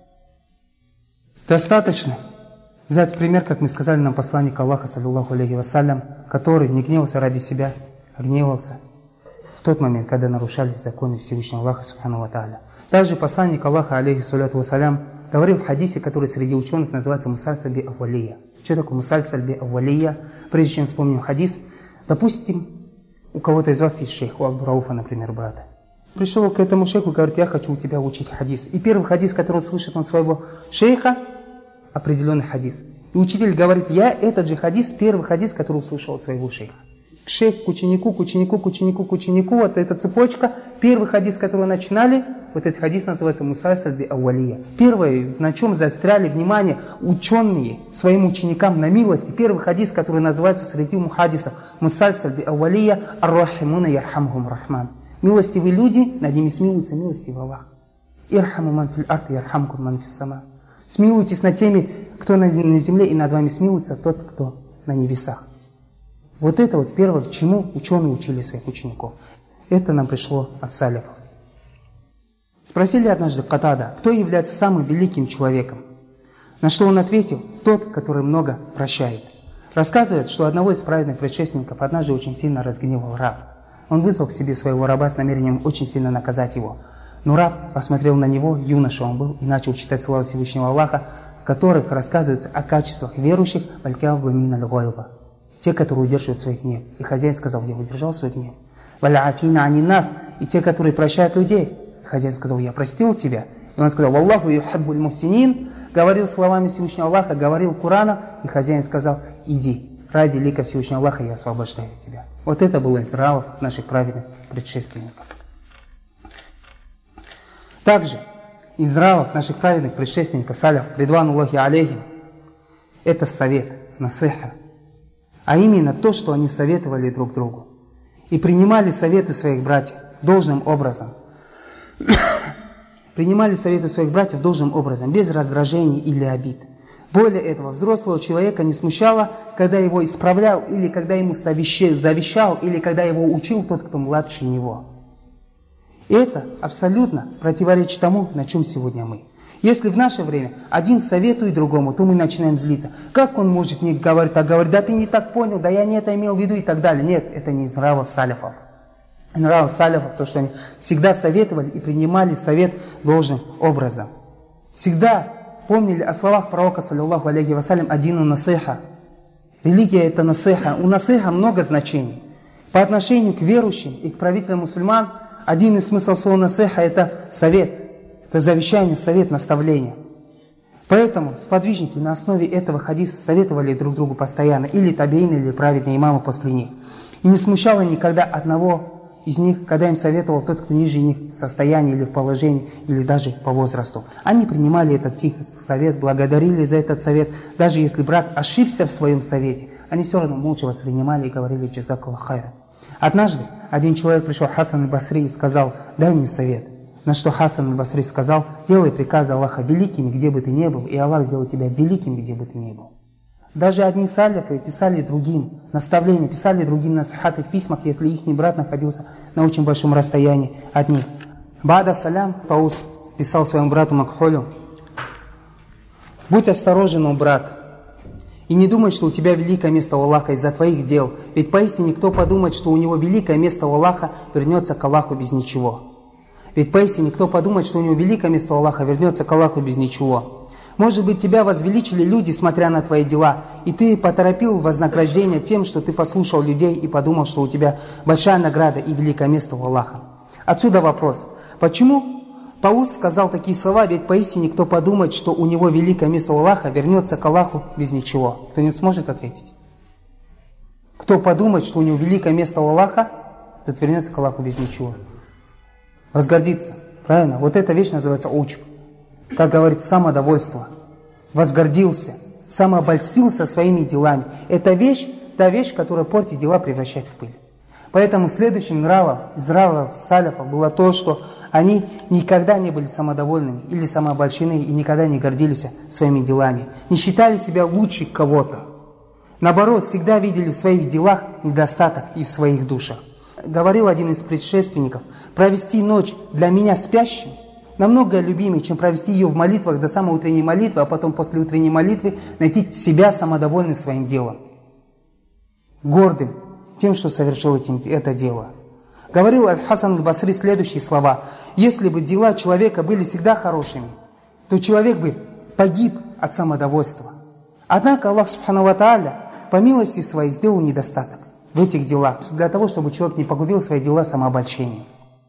Достаточно взять пример, как мы сказали нам посланник Аллаха, саллиллаху алейхи вассалям, который не гневался ради себя, а гневался в тот момент, когда нарушались законы Всевышнего Аллаха, субхану ва тааля. Также посланник Аллаха, алейхи салляту вассалям, говорил в хадисе, который среди ученых называется мусальсаль би аввалия. Что такое мусальсаль би аввалия? Прежде чем вспомним хадис, допустим, у кого-то из вас есть шейх, у Абдурауфа, например, брата. Пришел к этому шейху и говорит: я хочу у тебя учить хадис. И первый хадис, который он слышит от своего шейха, определенный хадис. И учитель говорит: я этот же хадис, первый хадис, который услышал от своего шейха. Шейх к ученику, к ученику, к ученику, к ученику, вот эта цепочка. Первый хадис, который начинали, вот этот хадис называется мусальсаль би аввалия. Первое, на чем заостряли внимание ученые своим ученикам на милости. Первый хадис, который называется среди мухадисов мусальсаль би аввалия ар-рахимуна ярхамхум рахман. Милостивые люди, над ними смилуется милостивый Аллах. Ирхаму ман фил арди ярхамкум ман фис сама. Смилуйтесь над теми, кто на земле, и над вами смилуется тот, кто на небесах. Вот это вот первое, к чему ученые учили своих учеников. Это нам пришло от салифов. Спросили однажды Катада, кто является самым великим человеком? На что он ответил: тот, который много прощает. Рассказывает, что одного из праведных предшественников однажды очень сильно разгневал раб. Он вызвал к себе своего раба с намерением очень сильно наказать его. Но раб посмотрел на него, юноша он был, и начал читать слова Всевышнего Аллаха, в которых рассказывается о качествах верующих, те, которые удерживают свой гнев. И хозяин сказал: я удержал свой гнев. И те, которые прощают людей. И хозяин сказал: я простил тебя. И он сказал: Аллаху юхиббуль мухсинин, говорил словами Всевышнего Аллаха, говорил Корана. И хозяин сказал: иди. Ради лика Всевышнего Аллаха я освобождаю тебя. Вот это было из нравов наших праведных предшественников. Также из нравов наших праведных предшественников, саляф, ридвануллахи алейхим, это совет, насиха. А именно то, что они советовали друг другу. И принимали советы своих братьев должным образом. Принимали советы своих братьев должным образом, без раздражений или обид. Более этого, взрослого человека не смущало, когда его исправлял, или когда ему завещал, или когда его учил тот, кто младше него. И это абсолютно противоречит тому, на чем сегодня мы. Если в наше время один советует другому, то мы начинаем злиться. Как он может не говорить, так говорить: да ты не так понял, да я не это имел в виду и так далее. Нет, это не из нравов салифов. Нравов салифов, то, что они всегда советовали и принимали совет должным образом. Всегда помнили о словах пророка, саллиллаху алейхи вассалям, адину насиха. Религия это насиха. У насиха много значений. По отношению к верующим и к правителям мусульман, один из смыслов слова насиха это совет. Это завещание, совет, наставление. Поэтому сподвижники на основе этого хадиса советовали друг другу постоянно, или табеины, или праведные имамы после них. И не смущало никогда одного из них, когда им советовал тот, кто ниже них в состоянии или в положении, или даже по возрасту. Они принимали этот тихий совет, благодарили за этот совет. Даже если брат ошибся в своем совете, они все равно молча воспринимали и говорили «Джазакаллах хайран». Однажды один человек пришел к Хасан аль-Басри и сказал: «Дай мне совет». На что Хасан аль-Басри сказал: «Делай приказы Аллаха великими, где бы ты ни был, и Аллах сделает тебя великим, где бы ты ни был». Даже одни салифы писали другим наставления, писали другим насихаты в письмах, если их брат находился на очень большом расстоянии от них. Бада салям Таус писал своему брату Макхулю: «Будь осторожен, о брат, и не думай, что у тебя великое место у Аллаха из-за твоих дел, ведь поистине кто подумает, что у него великое место у Аллаха, вернется к Аллаху без ничего. Ведь поистине кто подумает, что у него великое место у Аллаха, вернется к Аллаху без ничего. Может быть, тебя возвеличили люди, смотря на твои дела, и ты поторопил вознаграждение тем, что ты послушал людей и подумал, что у тебя большая награда и великое место у Аллаха». Отсюда вопрос: почему Таус сказал такие слова? Ведь поистине кто подумает, что у него великое место у Аллаха, вернется к Аллаху без ничего. Кто-нибудь сможет ответить? Кто подумает, что у него великое место у Аллаха, тот вернется к Аллаху без ничего. Возгордиться. Правильно? Вот эта вещь называется учб. Как говорит, самодовольство. Возгордился, самообольстился своими делами. Это вещь, та вещь, которая портит дела, превращает в пыль. Поэтому следующим нравом из нравов салифов было то, что они никогда не были самодовольными или самообольщены и никогда не гордились своими делами. Не считали себя лучше кого-то. Наоборот, всегда видели в своих делах недостаток и в своих душах. Говорил один из предшественников: провести ночь для меня спящим намного любимее, чем провести ее в молитвах до самой утренней молитвы, а потом после утренней молитвы найти себя самодовольным своим делом. Гордым тем, что совершил это дело. Говорил Аль-Хасан аль-Басри следующие слова: «Если бы дела человека были всегда хорошими, то человек бы погиб от самодовольства. Однако Аллах Субхану ва Тааля по милости своей сделал недостаток в этих делах, для того, чтобы человек не погубил свои дела самообольщением».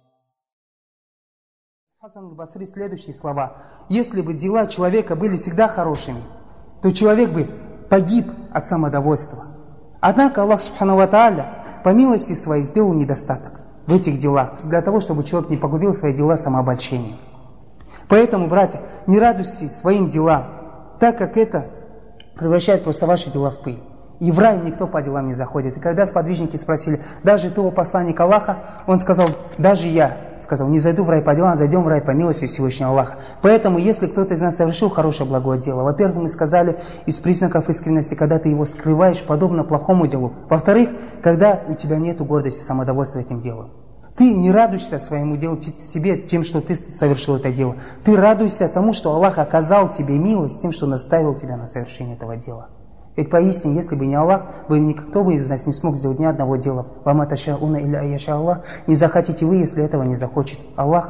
Хасан аль-Басри следующие слова: «Если бы дела человека были всегда хорошими, то человек бы погиб от самодовольства. Однако Аллах Субхану ва Тааля по милости своей сделал недостаток в этих делах, для того, чтобы человек не погубил свои дела самообольщением». Поэтому, братья, не радуйтесь своим делам, так как это превращает просто ваши дела в пыль. И в рай никто по делам не заходит. И когда сподвижники спросили: «Даже ты, о посланник Аллаха?» Он сказал: «Даже я». Сказал: «Не зайду в рай по делам, зайдем в рай по милости Всевышнего Аллаха». Поэтому, если кто-то из нас совершил хорошее благое дело, во-первых, мы сказали, из признаков искренности, когда ты его скрываешь, подобно плохому делу. Во-вторых, когда у тебя нет гордости, самодовольства этим делом. Ты не радуешься своему делу, себе тем, что ты совершил это дело. Ты радуешься тому, что Аллах оказал тебе милость, тем, что наставил тебя на совершение этого дела. Ведь поистине, если бы не Аллах, никто бы из нас не смог сделать ни одного дела. «Вама ташауна илля аяша Аллах». Не захотите вы, если этого не захочет Аллах.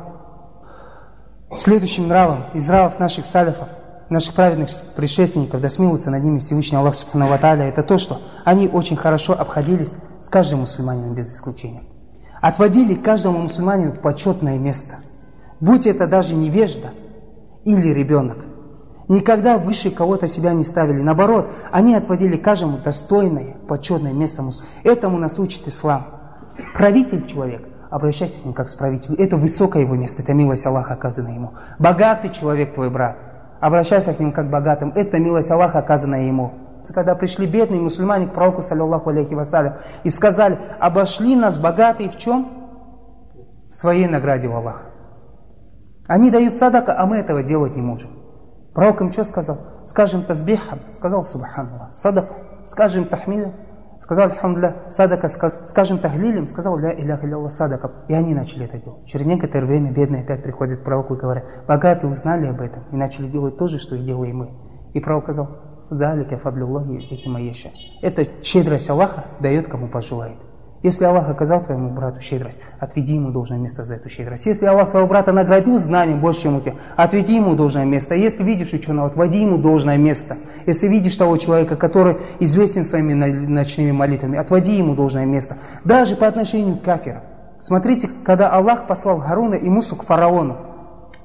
Следующим нравом из нравов наших салифов, наших праведных предшественников, да смилуется над ними Всевышний Аллах Субхану ва Тааля, это то, что они очень хорошо обходились с каждым мусульманином без исключения. Отводили каждому мусульманину почетное место. Будь это даже невежда или ребенок. Никогда выше кого-то себя не ставили. Наоборот, они отводили каждому достойное, почетное место. Этому нас учит ислам. Правитель человек, обращайся с ним как с правителем. Это высокое его место, это милость Аллаха оказана ему. Богатый человек твой брат, обращайся к нему как к богатым. Это милость Аллаха оказана ему. Когда пришли бедные мусульмане к пророку, саллиллаху алейхи вассалям, и сказали: обошли нас богатые в чем? В своей награде у Аллаха. Они дают садака, а мы этого делать не можем. Пророк им что сказал? Скажем тазбихам, сказал субханаллах. Садаку, скажем тахмидам, сказал альхамдулилlah. Садака, скажем тахлилим, сказал ля иляха илля садака. И они начали это делать. Через некоторое время бедные опять приходят к пророку и говорят: богатые узнали об этом и начали делать то же, что и делаем мы. И пророк сказал: залика фадлюллахи ютихи ман яша. Это щедрость Аллаха дает кому пожелает. Если Аллах оказал твоему брату щедрость, отведи ему должное место за эту щедрость. Если Аллах твоего брата наградил знанием больше, чем у тебя, отведи ему должное место. Если видишь ученого, отводи ему должное место. Если видишь того человека, который известен своими ночными молитвами, отводи ему должное место. Даже по отношению к кафирам. Смотрите, когда Аллах послал Харуна и Мусу к фараону,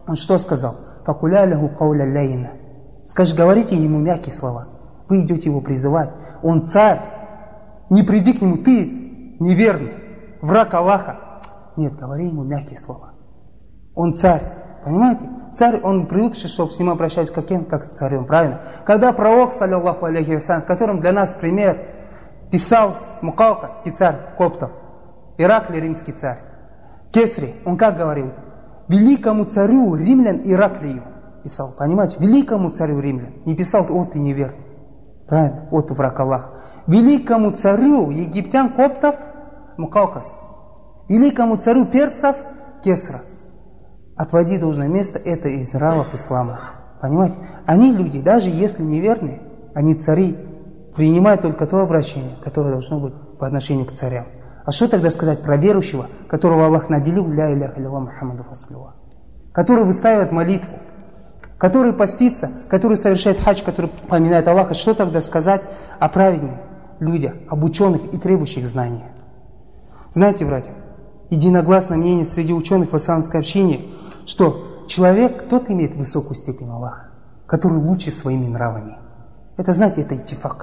Он что сказал? «Факуля лаху кауля ляйна». Скажи, говорите ему мягкие слова. Вы идете его призывать. Он царь. Не приди к нему, ты неверный, враг Аллаха. Нет, говори ему мягкие слова. Он царь. Понимаете? Царь, он привыкший, чтобы с ним обращались как с царем, правильно? Когда пророк, саллиллаху алейхи вассалям, в котором для нас пример, писал Мукавкас, царь коптов, Ираклий, римский царь, Кесри, он как говорил? Великому царю римлян Ираклию писал, понимаете? Великому царю римлян. Не писал, вот ты неверный. Правильно? Вот враг Аллаха. Великому царю египтян коптов Мукавкас. Великому царю персов Кесра. Отводи должное место, это из нравов ислама. Понимаете? Они люди, даже если неверные, они цари, принимают только то обращение, которое должно быть по отношению к царям. А что тогда сказать про верующего, которого Аллах наделил, ля иляха илля Мухаммаду расулуллах, который выстаивает молитву, который постится, который совершает хадж, который поминает Аллаха? Что тогда сказать о праведных людях, об ученых и требующих знания? Знаете, братья, единогласное мнение среди ученых в исламской общине, что человек, тот имеет высокую степень Аллаха, который лучше своими нравами. Это, знаете, это иттифак.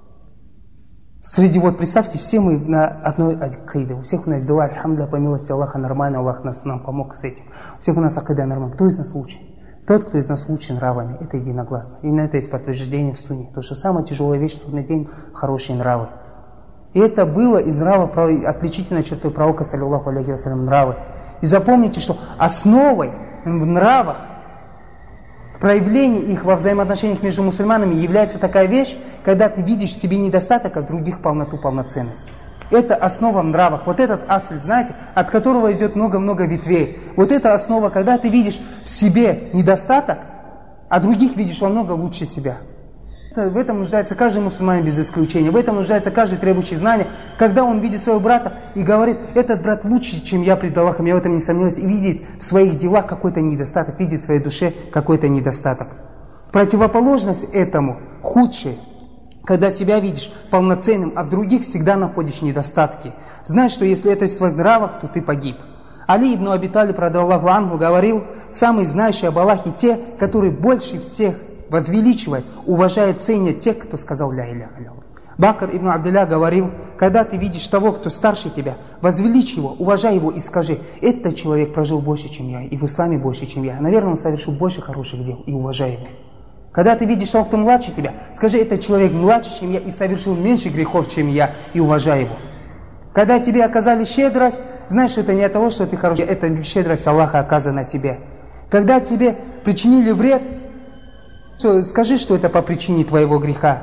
Среди, представьте, все мы на одной акиде, у всех у нас дела, альхамдулилля, по милости Аллаха, нормально, Аллах нам помог с этим. У всех у нас акида нормально. Кто из нас лучше? Тот, кто из нас лучше нравами, это единогласно. И на это есть подтверждение в сунне. Потому что самая тяжелая вещь в судный день – хорошие нравы. И это было из нравов, отличительной чертой пророка, саллиллаху алейхи вассалям, нравы. И запомните, что основой в нравах, в проявлении их во взаимоотношениях между мусульманами является такая вещь, когда ты видишь в себе недостаток, а в других полноту, полноценность. Это основа в нравах. Вот этот асль, знаете, от которого идет много-много ветвей. Вот эта основа, когда ты видишь в себе недостаток, а других видишь во много лучше себя. В этом нуждается каждый мусульманин без исключения. В этом нуждается каждый требующий знания. Когда он видит своего брата и говорит, этот брат лучше, чем я пред Аллахом, я в этом не сомневаюсь, и видит в своих делах какой-то недостаток, видит в своей душе какой-то недостаток. Противоположность этому худшее. Когда себя видишь полноценным, а в других всегда находишь недостатки. Знаешь, что если это из твоих нравов, то ты погиб. Али ибн Аби Талиб, радаллаху анху, говорил, самые знающие об Аллахе те, которые больше всех возвеличивают, уважают, ценят тех, кто сказал ля иляха илля. Бакр ибн Абдилля говорил, когда ты видишь того, кто старше тебя, возвеличь его, уважай его и скажи, этот человек прожил больше, чем я, и в исламе больше, чем я. Наверное, он совершил больше хороших дел, и уважай его. Когда ты видишь того, кто младше тебя, скажи, этот человек младше, чем я, и совершил меньше грехов, чем я, и уважай его. Когда тебе оказали щедрость, знаешь, что это не от того, что ты хороший, это щедрость Аллаха оказана тебе. Когда тебе причинили вред, скажи, что это по причине твоего греха.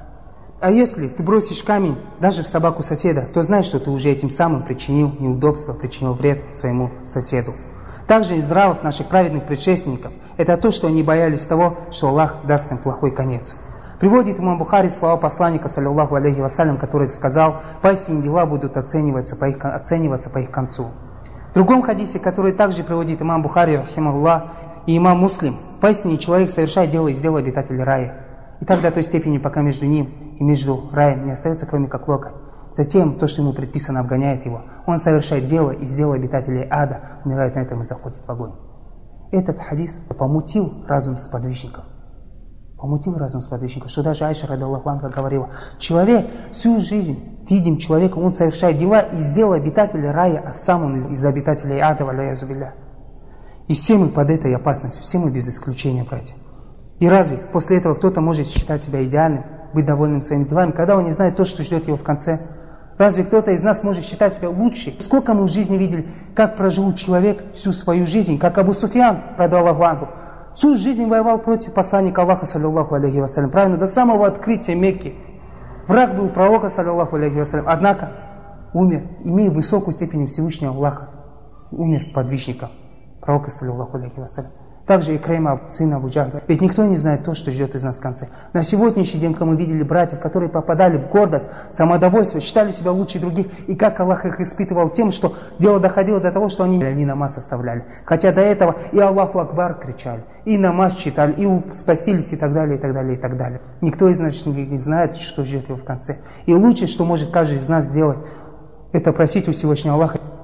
А если ты бросишь камень даже в собаку соседа, то знай, что ты уже этим самым причинил неудобство, причинил вред своему соседу. Также из нравов наших праведных предшественников это то, что они боялись того, что Аллах даст им плохой конец. Приводит имам Бухари слова посланника, саллиллаху алейхи вассалям, который сказал, поистине дела будут оцениваться по их концу. В другом хадисе, который также приводит имам Бухари, рахимахуллах, и имам Муслим, поистине человек совершает дело из дела обитателей рая. И так до той степени, пока между ним и между раем не остается, кроме как локоть. Затем то, что ему предписано, обгоняет его. Он совершает дело из дела обитателей ада, умирает на этом и заходит в огонь. Этот хадис помутил разум сподвижников. Помутил разум сподвижников, что даже Айша, радаллаху анха, говорила, человек всю жизнь, видим человека, он совершает дела из дела обитателей рая, а сам он из обитателей ада, валяязу билля. И все мы под этой опасностью, все мы без исключения, братья. И разве после этого кто-то может считать себя идеальным, быть довольным своими делами, когда он не знает то, что ждет его в конце? Разве кто-то из нас может считать себя лучше? Сколько мы в жизни видели, как прожил человек всю свою жизнь, как Абу Суфьян, радаллаху анху, всю жизнь воевал против посланника Аллаха, саллиллаху алейхи вассалям, правильно, до самого открытия Мекки. Враг был пророка, саллиллаху алейхи вассалям, однако умер, имея высокую степень Всевышнего Аллаха, умер сподвижником пророка, саллиллаху алейхи вассалям. Также Икрима, сын Абу Джахля. Ведь никто не знает то, что ждет из нас в конце. На сегодняшний день, когда мы видели братьев, которые попадали в гордость, самодовольство, считали себя лучше других, и как Аллах их испытывал тем, что дело доходило до того, что они намаз оставляли. Хотя до этого и Аллаху Акбар кричали, и намаз читали, и спастились, и так далее, и так далее, и так далее. Никто из нас не знает, что ждет его в конце. И лучшее, что может каждый из нас сделать, это просить у Всевышнего Аллаха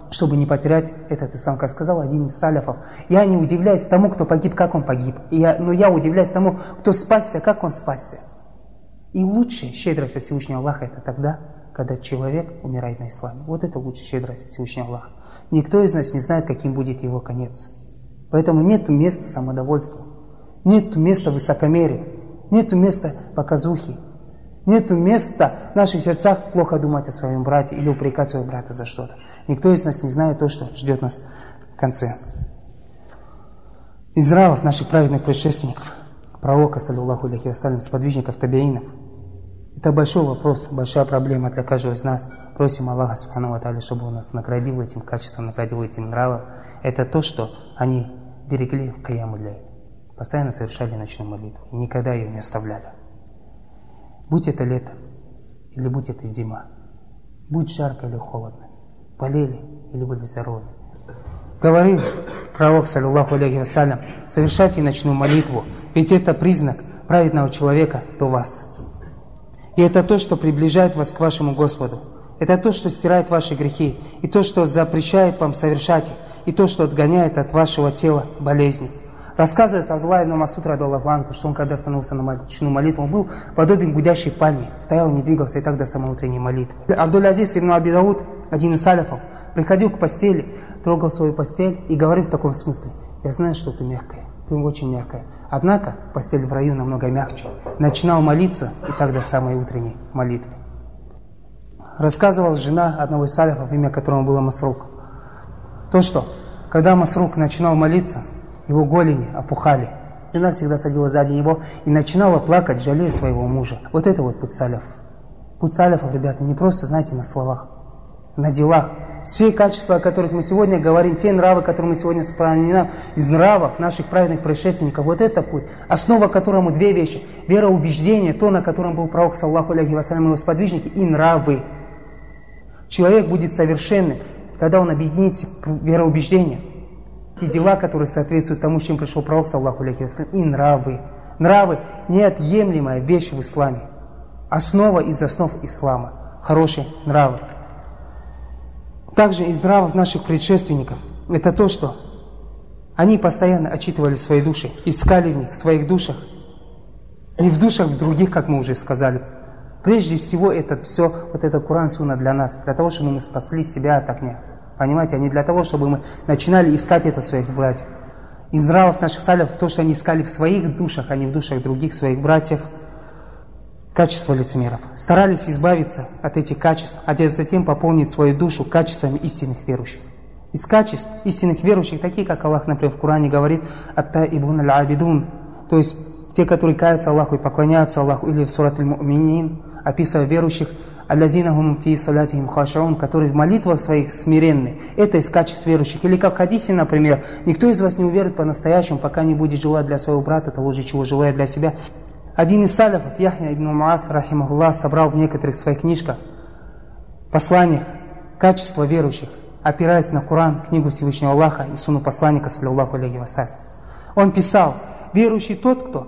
чтобы не потерять этот ислам. Как сказал один из саляфов: я не удивляюсь тому, кто погиб, как он погиб, но я удивляюсь тому, кто спасся, как он спасся. И лучшая щедрость от Всевышнего Аллаха — это тогда, когда человек умирает на исламе. Вот это лучшая щедрость от Всевышнего Аллаха. Никто из нас не знает, каким будет его конец. Поэтому нет места самодовольству, нет места высокомерию, нет места показухи, нет места в наших сердцах плохо думать о своем брате или упрекать своего брата за что-то. Никто из нас не знает то, что ждет нас в конце. Из нравов наших праведных предшественников, пророка, саллиллаху алейхи вассалям, сподвижников табиинов, это большой вопрос, большая проблема для каждого из нас. Просим Аллаха субхану ва тааля, чтобы Он нас наградил этим качеством, наградил этим нравом. Это то, что они берегли в кияму лейль. Постоянно совершали ночную молитву и никогда ее не оставляли. Будь это лето или будь это зима, будь жарко или холодно, болели или были здоровы. Говорил пророк, саллиллаху алейхи вассалям: совершайте ночную молитву, ведь это признак праведного человека до вас. И это то, что приближает вас к вашему Господу. Это то, что стирает ваши грехи, и то, что запрещает вам совершать их, и то, что отгоняет от вашего тела болезни. Рассказывает Абдуллах ибн Масуд, радиаллаху анху, что он, когда становился на ночную молитву, он был подобен гудящей пальме, стоял, не двигался, и так до самой утренней молитвы. Абдул-Азиз ибн Аби Дауд, один из саляфов, приходил к постели, трогал свою постель и говорил в таком смысле: я знаю, что ты мягкая, ты очень мягкая. Однако постель в раю намного мягче. Начинал молиться, и так до самой утренней молитвы. Рассказывала жена одного из саляфов, имя которому было Масрук, то, что когда Масрук начинал молиться, его голени опухали. Жена всегда садилась сзади него и начинала плакать, жалея своего мужа. Вот это вот путь саляфов. Путь саляфов, ребята, не просто, знаете, на словах, на делах. Все качества, о которых мы сегодня говорим, те нравы, которые мы сегодня вспоминаем, из нравов наших праведных предшественников, вот это путь, основа которому две вещи: вероубеждение, то, на котором был пророк, саллаллаху алейхи вассалям, и его сподвижники, и нравы. Человек будет совершенным, когда он объединит вероубеждение, те дела, которые соответствуют тому, с чем пришел пророк, саллаллаху алейхи вассалям, и нравы. Нравы – неотъемлемая вещь в исламе. Основа из основ ислама. Хорошие нравы. Также из нравов наших предшественников это то, что они постоянно отчитывали свои души, искали в них, в своих душах, не в душах других, как мы уже сказали. Прежде всего это все, вот это Куран, Сунна для нас, для того, чтобы мы спасли себя от огня. Понимаете, а не для того, чтобы мы начинали искать это в своих братьях. Из нравов наших саляфов то, что они искали в своих душах, а не в душах других своих братьев, качество лицемеров. Старались избавиться от этих качеств, а затем пополнить свою душу качествами истинных верующих. Из качеств истинных верующих, такие как Аллах, например, в Коране говорит: «Ат-таибун аль-абидун», то есть те, которые каются Аллаху и поклоняются Аллаху, или в сурат аль-Му'минин, описывая верующих: «Аллазина хум фи салатихим хашаун», которые в молитвах своих смиренны. Это из качеств верующих. Или как в хадисе, например: «Никто из вас не уверует по-настоящему, пока не будет желать для своего брата того же, чего желает для себя». Один из саляфов, Яхья ибн Муаз, рахимахуллах, собрал в некоторых своих книжках, посланиях, качества верующих, опираясь на Коран, книгу Всевышнего Аллаха и сунну посланника, саллиллаху алейхи вассалям. Он писал: верующий тот, кто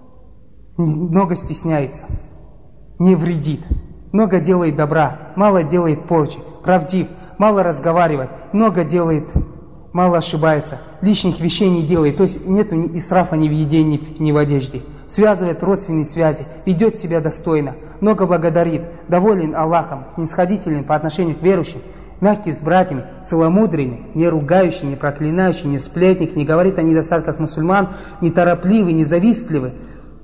много стесняется, не вредит, много делает добра, мало делает порчи, правдив, мало разговаривает, много делает, мало ошибается, лишних вещей не делает, то есть нет ни исрафа ни в еде, ни в одежде, связывает родственные связи, ведет себя достойно, много благодарит, доволен Аллахом, снисходителен по отношению к верующим, мягкий с братьями, целомудренный, не ругающий, не проклинающий, не сплетник, не говорит о недостатках мусульман, неторопливый, независтливый.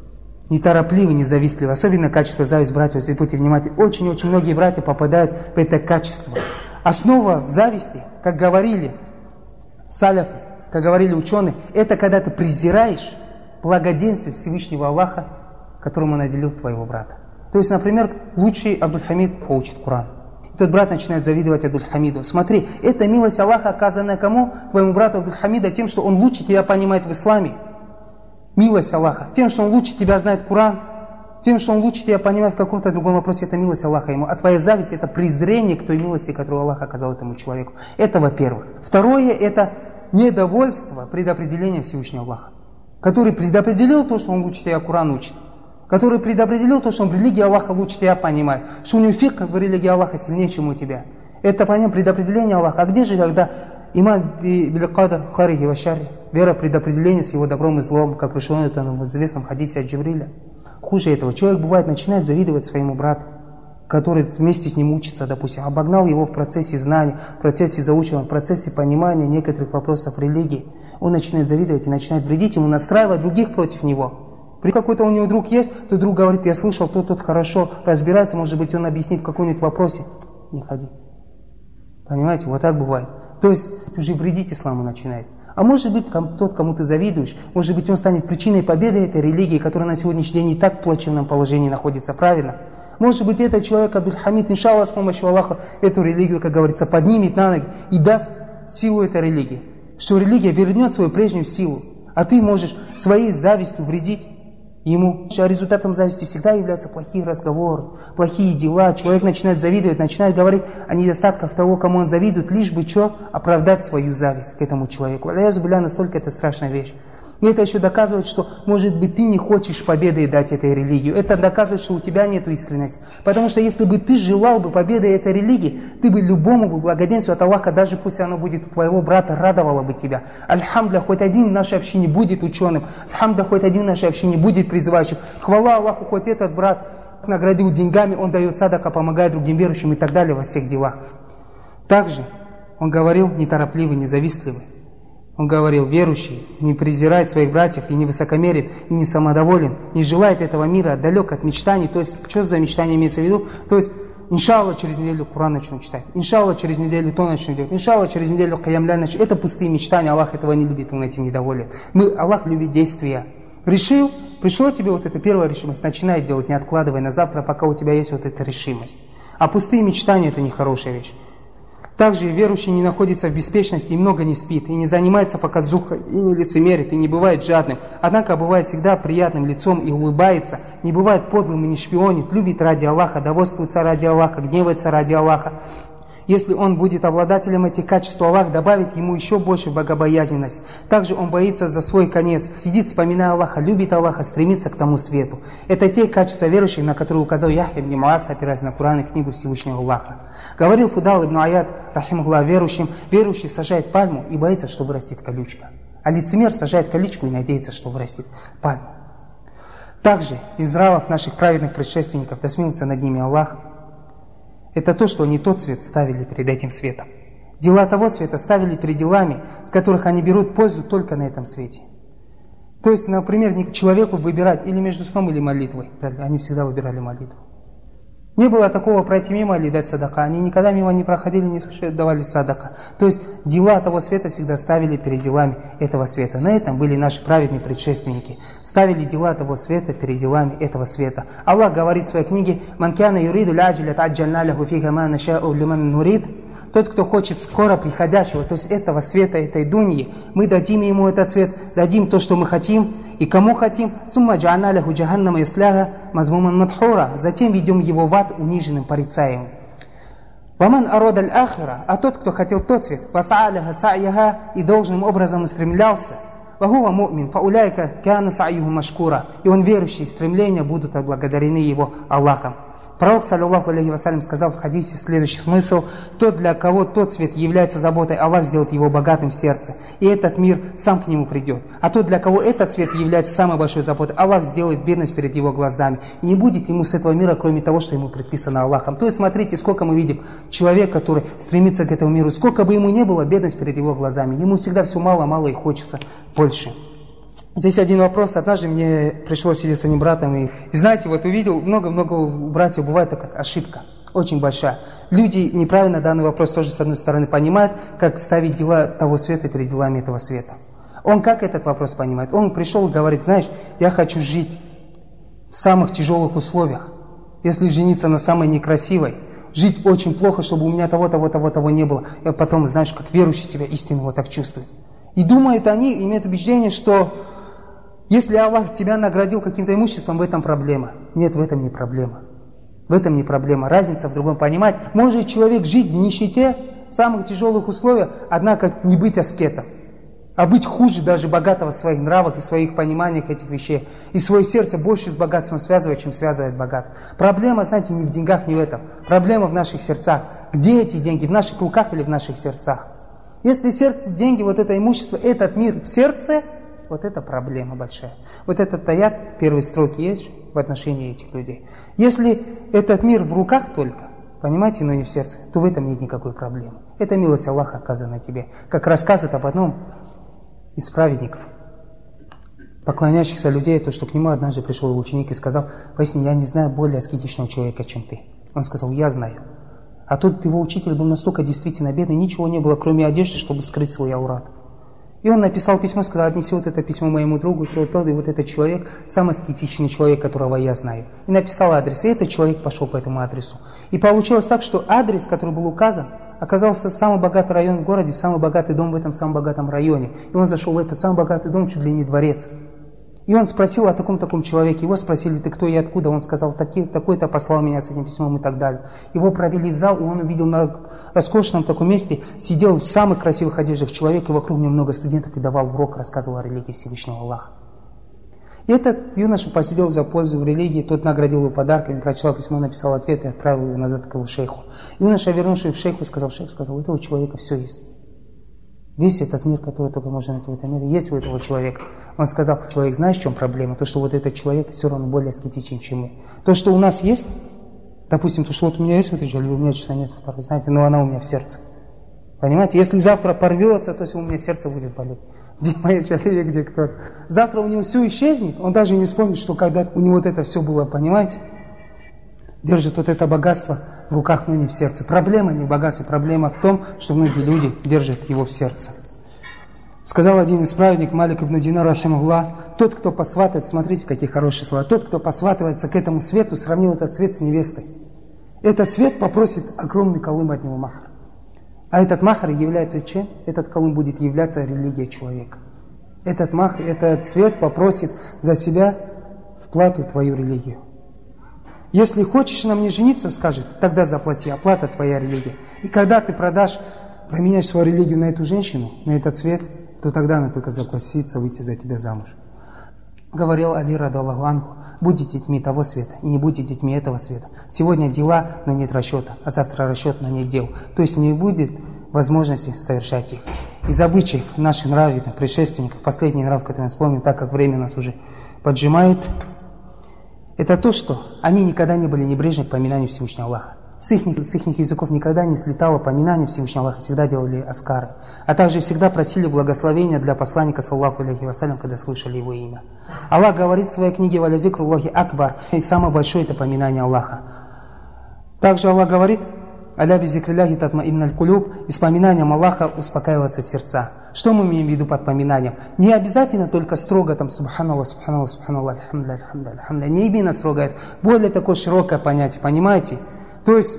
Особенно качество зависть братьев, если будьте внимательны. Очень-очень многие братья попадают в это качество. Основа в зависти, как говорили саляфы, как говорили ученые, это когда ты презираешь благоденствие Всевышнего Аллаха, которому он наделил твоего брата. То есть, например, лучший Абдуль-Хамид поучит Коран. И тот брат начинает завидовать Абдуль-Хамиду. Смотри, это милость Аллаха, оказанная кому? Твоему брату Абдуль-Хамида, тем, что он лучше тебя понимает в исламе. Милость Аллаха. Тем, что он лучше тебя знает Коран, тем, что он лучше тебя понимает в каком-то другом вопросе, это милость Аллаха ему. А твоя зависть — это презрение к той милости, которую Аллах оказал этому человеку. Это во-первых. Второе — это недовольство предопределением Всевышнего Аллаха, который предопределил то, что он лучше тебя Коран учит, который предопределил то, что он в религии Аллаха лучше тебя понимает, что у него фикх в религии Аллаха сильнее, чем у тебя. Это понятно, предопределение Аллаха. А где же тогда иман биль-кадар харихи ва шарри? Вера в предопределение с его добром и злом, как пришло это в известном хадисе от Джибриля. Хуже этого. Человек бывает начинает завидовать своему брату, который вместе с ним учится, допустим, обогнал его в процессе знания, в процессе заучивания, в процессе понимания некоторых вопросов религии. Он начинает завидовать и начинает вредить ему, настраивать других против него. При какой-то у него друг есть, то друг говорит: я слышал, тот хорошо разбирается, может быть, он объяснит в каком-нибудь вопросе. Не ходи. Понимаете, вот так бывает. То есть уже вредить исламу начинает. А может быть, тот, кому ты завидуешь, может быть, он станет причиной победы этой религии, которая на сегодняшний день и так в плачевном положении находится, правильно? Может быть, этот человек, Абдуль-Хамид, иншаллах, с помощью Аллаха, эту религию, как говорится, поднимет на ноги и даст силу этой религии. Что религия вернет свою прежнюю силу, а ты можешь своей завистью вредить ему. А результатом зависти всегда являются плохие разговоры, плохие дела. Человек начинает завидовать, начинает говорить о недостатках того, кому он завидует, лишь бы что? Оправдать свою зависть к этому человеку. Аль-Язу билля, настолько это страшная вещь. И это еще доказывает, что, может быть, ты не хочешь победы дать этой религии. Это доказывает, что у тебя нет искренности. Потому что если бы ты желал бы победы этой религии, ты бы любому бы благоденствию от Аллаха, даже пусть оно будет у твоего брата, радовало бы тебя. Альхамдля, хоть один в нашей общине будет ученым. Альхамдля, хоть один в нашей общине будет призывающим. Хвала Аллаху, хоть этот брат наградил деньгами, он дает садака, помогает другим верующим и так далее во всех делах. Также он говорил: неторопливый, независтливый. Он говорил: верующий не презирает своих братьев и не высокомерен, и не самодоволен, не желает этого мира, далек от мечтаний. То есть, что за мечтание имеется в виду? То есть, иншаллах, через неделю Куран начну читать, иншаллах, через неделю то начну делать, иншаллах, через неделю каямля начну. Это пустые мечтания, Аллах этого не любит, Он этим недоволен. Аллах любит действия. Решил, пришло тебе вот эта первая решимость, начинай делать, не откладывай на завтра, пока у тебя есть вот эта решимость. А пустые мечтания — это нехорошая вещь. Также верующий не находится в беспечности и много не спит, и не занимается показухой, и не лицемерит, и не бывает жадным. Однако бывает всегда приятным лицом и улыбается, не бывает подлым и не шпионит, любит ради Аллаха, довольствуется ради Аллаха, гневается ради Аллаха. Если он будет обладателем этих качеств, Аллах добавит ему еще больше богобоязненность. Также он боится за свой конец, сидит, вспоминая Аллаха, любит Аллаха, стремится к тому свету. Это те качества верующих, на которые указал Яхья ибн Муаз, опираясь на Куран и книгу Всевышнего Аллаха. Говорил Фудал ибн Аяд, рахимахуллах, верующий сажает пальму и боится, что вырастет колючка. А лицемер сажает колючку и надеется, что вырастет пальма. Также из нравов наших праведных предшественников, да смилуется над ними Аллах, это то, что они тот свет ставили перед этим светом. Дела того света ставили перед делами, с которых они берут пользу только на этом свете. То есть, например, человеку выбирать или между сном, или молитвой. Они всегда выбирали молитву. Не было такого пройти мимо или дать садака. Они никогда мимо не проходили, не давали садака. То есть дела того света всегда ставили перед делами этого света. На этом были наши праведные предшественники. Ставили дела того света перед делами этого света. Аллах говорит в своей книге: «Ман кяна юриду ляджиля таджальна лаху фиха ма наша'у лиман нурид». Тот, кто хочет скоро приходящего, то есть этого света, этой дуньи, мы дадим ему этот свет, дадим то, что мы хотим, и кому хотим. «Сумма джа'ана лаху джаханнама ясляха мазмуман мадхура». Затем ведем его в ад униженным, порицаемым. «Ваман арада аль-ахира», а тот, кто хотел тот свет, «васа'аляха сa'яха», и должным образом устремлялся, «вахува му'мин, фауляйка кяна сa'юху машкура», и он верующий, стремления будут отблагодарены его Аллахом. Пророк, саллаллаху алейхи вассалям, сказал в хадисе следующий смысл: тот, для кого тот свет является заботой, Аллах сделает его богатым в сердце, и этот мир сам к нему придет. А тот, для кого этот свет является самой большой заботой, Аллах сделает бедность перед его глазами. И не будет ему с этого мира, кроме того, что ему предписано Аллахом. То есть смотрите, сколько мы видим человек, который стремится к этому миру, сколько бы ему ни было, бедность перед его глазами. Ему всегда все мало-мало и хочется больше. Здесь один вопрос. Однажды мне пришлось сидеть с одним братом, и знаете, вот увидел, много-много у братьев бывает такая ошибка, очень большая. Люди неправильно данный вопрос тоже с одной стороны понимают, как ставить дела того света перед делами этого света. Он как этот вопрос понимает? Он пришел и говорит: знаешь, я хочу жить в самых тяжелых условиях. Если жениться на самой некрасивой, жить очень плохо, чтобы у меня того не было. И потом, знаешь, как верующий себя истинно вот так чувствует. И думают они, имеют убеждение, что если Аллах тебя наградил каким-то имуществом, в этом проблема. Нет, в этом не проблема. В этом не проблема. Разница в другом понимать. Может человек жить в нищете, в самых тяжелых условиях, однако не быть аскетом, а быть хуже даже богатого в своих нравах и своих пониманиях этих вещей. И свое сердце больше с богатством связывать, чем связывает богат. Проблема, знаете, не в деньгах, не в этом. Проблема в наших сердцах. Где эти деньги? В наших руках или в наших сердцах? Если сердце, деньги, вот это имущество, этот мир в сердце, вот это проблема большая. Вот этот аят, первые строки есть в отношении этих людей. Если этот мир в руках только, понимаете, но не в сердце, то в этом нет никакой проблемы. Это милость Аллаха оказана тебе. Как рассказывает об одном из праведников, поклоняющихся людей, то, что к нему однажды пришел ученик и сказал: «Поясни, я не знаю более аскетичного человека, чем ты». Он сказал: «Я знаю». А тут его учитель был настолько действительно бедный, ничего не было, кроме одежды, чтобы скрыть свой аурат. И он написал письмо, сказал: «Отнеси вот это письмо моему другу, и вот этот человек, самый аскетичный человек, которого я знаю». И написал адрес, и этот человек пошел по этому адресу. И получилось так, что адрес, который был указан, оказался в самый богатый район в городе, самый богатый дом в этом самом богатом районе. И он зашел в этот самый богатый дом, чуть ли не дворец. И он спросил о таком человеке. Его спросили: «Ты кто и откуда?» Он сказал: «Такой-то послал меня с этим письмом» и так далее. Его провели в зал, и он увидел на роскошном таком месте, сидел в самых красивых одеждах человек, и вокруг него много студентов, и давал урок, рассказывал о религии Всевышнего Аллаха. И этот юноша посидел за пользу в религии, тот наградил его подарками, прочитал письмо, написал ответ и отправил его назад к его шейху. Юноша, вернувшись к шейху, сказал: «Шейх, у этого человека все есть. Весь этот мир, который только можно найти в этом мире, есть у этого человека». Он сказал: «Человек, знаешь, в чем проблема? То, что вот этот человек все равно более аскетичен, чем мы. То, что у нас есть, допустим, то, что вот у меня есть в этой жизни, у меня часа нет второй, знаете, но она у меня в сердце. Понимаете? Если завтра порвется, то есть у меня сердце будет болеть. Где мой человек, где кто-то. Завтра у него все исчезнет, он даже не вспомнит, что когда у него вот это все было, понимаете? Держит вот это богатство в руках, но не в сердце. Проблема не в богатстве, проблема в том, что многие люди держат его в сердце. Сказал один из праведников, Малик ибн Динар, рахимахуллах: тот, кто посватывает, смотрите, какие хорошие слова, тот, кто посватывается к этому свету, сравнил этот цвет с невестой. Этот цвет попросит огромный колым от него махр. А этот махр является чем? Этот колым будет являться религией человека. Этот махр, этот цвет попросит за себя в плату твою религию. Если хочешь на мне жениться, скажет, тогда заплати, оплата твоя религия. И когда ты променяешь свою религию на эту женщину, на этот цвет, то тогда она только согласится выйти за тебя замуж. Говорил Али радаллаху анху: будьте детьми того света и не будьте детьми этого света. Сегодня дела, но нет расчета, а завтра расчет, но нет дел. То есть не будет возможности совершать их. Из обычаев наших нравов, предшественников, последний нрав, который я вспомнил, так как время нас уже поджимает, это то, что они никогда не были небрежны к поминанию Всевышнего Аллаха. С их языков никогда не слетало поминание Всевышнего Аллаха, всегда делали аскары. А также всегда просили благословения для посланника, саллаллаху алейхи вассалям, когда слышали его имя. Аллах говорит в своей книге: «Валя зикруллахи акбар», и самое большое это поминание Аллаха. Также Аллах говорит: «Аля би зикрилляхи татмаинналь кулюб», и с поминанием Аллаха успокаиваются сердца. Что мы имеем в виду под поминанием? Не обязательно только строго там субханаллах, субханаллах, субханаллах, альхамдулиллах, альхамдулиллах, альхамдулиллах. Не именно строго это. Более такое широкое понятие, понимаете? То есть,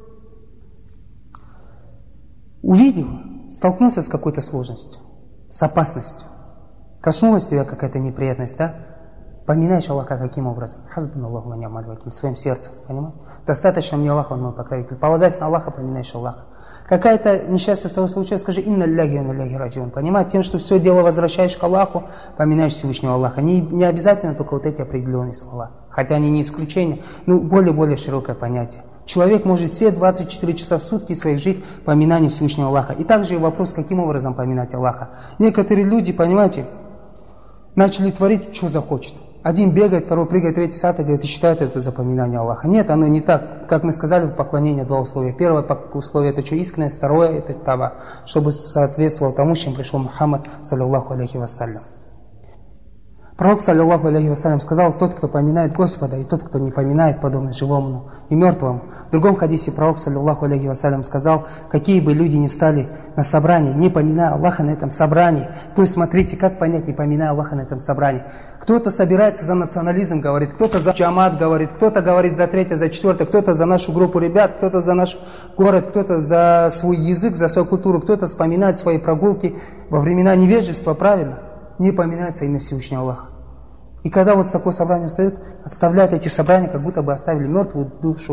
увидел, столкнулся с какой-то сложностью, с опасностью. Коснулась тебя какая-то неприятность, да? Поминаешь Аллаха каким образом? Хазбуналлаху ва ни'маль вакиль, своим сердцем, понимаешь? Достаточно мне Аллаха, он мой покровитель. Полагайся на Аллаха, поминаешь Аллаха. Какая-то несчастье с того случая, скажи: инна лилляхи ва инна илейхи раджиун. Понимаешь? Тем, что все дело возвращаешь к Аллаху, поминаешь Всевышнего Аллаха. Не обязательно только вот эти определенные слова. Хотя они не исключение, но более широкое понятие. Человек может все 24 часа в сутки своих жить поминанием Всевышнего Аллаха. И также вопрос, каким образом поминать Аллаха. Некоторые люди, понимаете, начали творить, что захочет. Один бегает, второй прыгает, третий сатает, и считает это за поминание Аллаха. Нет, оно не так. Как мы сказали, в поклонении два условия. Первое условие это что? Искренность, второе это таба. Чтобы соответствовал тому, чем пришел Мухаммад, саллаллаху алейхи вассалям. Пророк, саллаллаху алейхи вассалям, сказал: тот, кто поминает Господа, и тот, кто не поминает, подобно живому и мертвому. В другом хадисе пророк, саллаллаху алейхи вассалям, сказал: какие бы люди ни встали на собрании, не поминая Аллаха на этом собрании. То есть, смотрите, как понять, не поминая Аллаха на этом собрании. Кто-то собирается за национализм, говорит, кто-то за джамат, говорит, кто-то говорит за третье, за четвертое, кто-то за нашу группу ребят, кто-то за наш город, кто-то за свой язык, за свою культуру, кто-то вспоминает свои прогулки во времена невежества, правильно? Не поминается имя Всевышнего Аллаха. И когда вот такое собрание встает, оставляют эти собрания, как будто бы оставили мертвую душу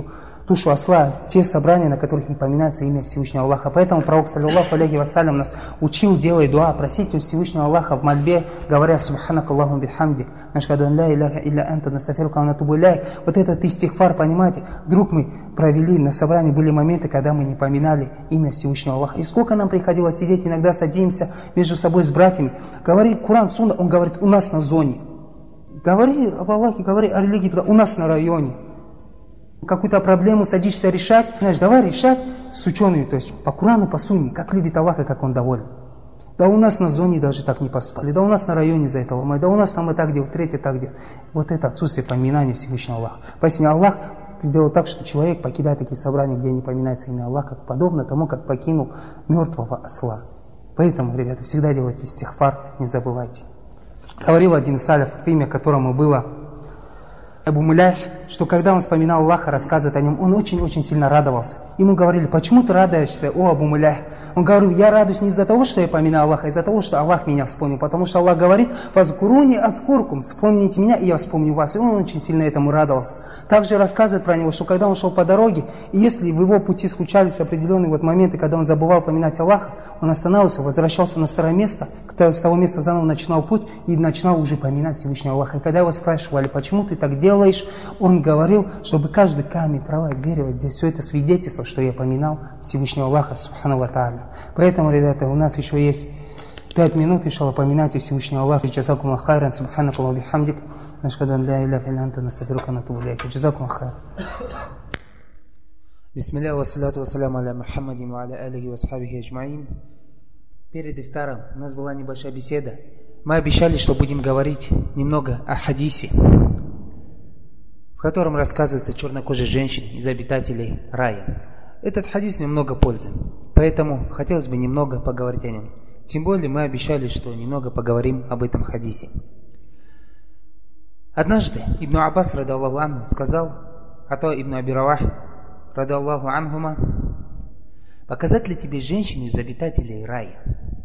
душу осла, те собрания, на которых не поминается имя Всевышнего Аллаха. Поэтому пророк, саллиллаху алейхи вассалям, нас учил, делай дуа, просите у Всевышнего Аллаха в мольбе, говоря: «Субханак Аллахум бихамдик, нашхаду ан ла иляха илля анта, настафирука ва натубу иляйк». Вот этот истихфар, понимаете, вдруг мы провели на собрании, были моменты, когда мы не поминали имя Всевышнего Аллаха. И сколько нам приходилось сидеть, иногда садимся между собой с братьями. Говорит Куран, Сунна, он говорит: у нас на зоне. Говори об Аллахе, говори о религии, у нас на районе. Какую-то проблему садишься решать, знаешь, давай решать с учеными, то есть по Курану, по Сунне, как любит Аллах и как Он доволен. Да у нас на зоне даже так не поступали, да у нас на районе за это ломают, да у нас там и так делают, третье так делают. Вот это отсутствие поминания Всевышнего Аллаха. Поэтому Аллах сделал так, что человек покидает такие собрания, где не поминается имя Аллаха, подобно тому, как покинул мертвого осла. Поэтому, ребята, всегда делайте истихфар, не забывайте. Говорил один из саляфов, имя которому было Абу Муляйх, что когда он вспоминал Аллаха, рассказывает о нем, он очень-очень сильно радовался. Ему говорили: почему ты радуешься, о Абу Муляйх? Он говорил: я радуюсь не из-за того, что я поминаю Аллаха, а из-за того, что Аллах меня вспомнил. Потому что Аллах говорит: «Фазкуруни азкуркум», вспомните меня, и я вспомню вас. И он очень сильно этому радовался. Также рассказывает про него, что когда он шел по дороге, и если в его пути случались определенные моменты, когда он забывал поминать Аллаха, он останавливался, возвращался на старое место, с того места заново начинал путь и начинал уже поминать Всевышнего Аллаха. И когда его спрашивали: почему ты так делаешь, он говорил, чтобы каждый камень, трава, дерево, здесь все это свидетельство, что я поминал Всевышнего Аллаха, субхану ва тааля. Поэтому, ребята, у нас еще есть 5 минут, иншаллах, поминайте Всевышнего Аллаха. Джазакум Аллах хайран, субханак Аллаху бихамдик, нашхаду ан ла иляха илля анта, настафирука ва натубу илейк. Джазакум Аллах хайран. Бисмилля ва салату ва саляму аля Мухаммадин ва аля алихи ва асхабихи аджмаин. Перед ифтаром у нас была небольшая беседа. Мы обещали, что будем говорить немного о хадисе, в котором рассказывается о чернокожей женщине из обитателей рая. Этот хадис немного пользы, поэтому хотелось бы немного поговорить о нем. Тем более мы обещали, что немного поговорим об этом хадисе. Однажды Ибн Аббас, ради Аллаху анху, сказал Ата ибн Аби Равах, ради Аллаху анхума: показать ли тебе женщину из обитателей рая?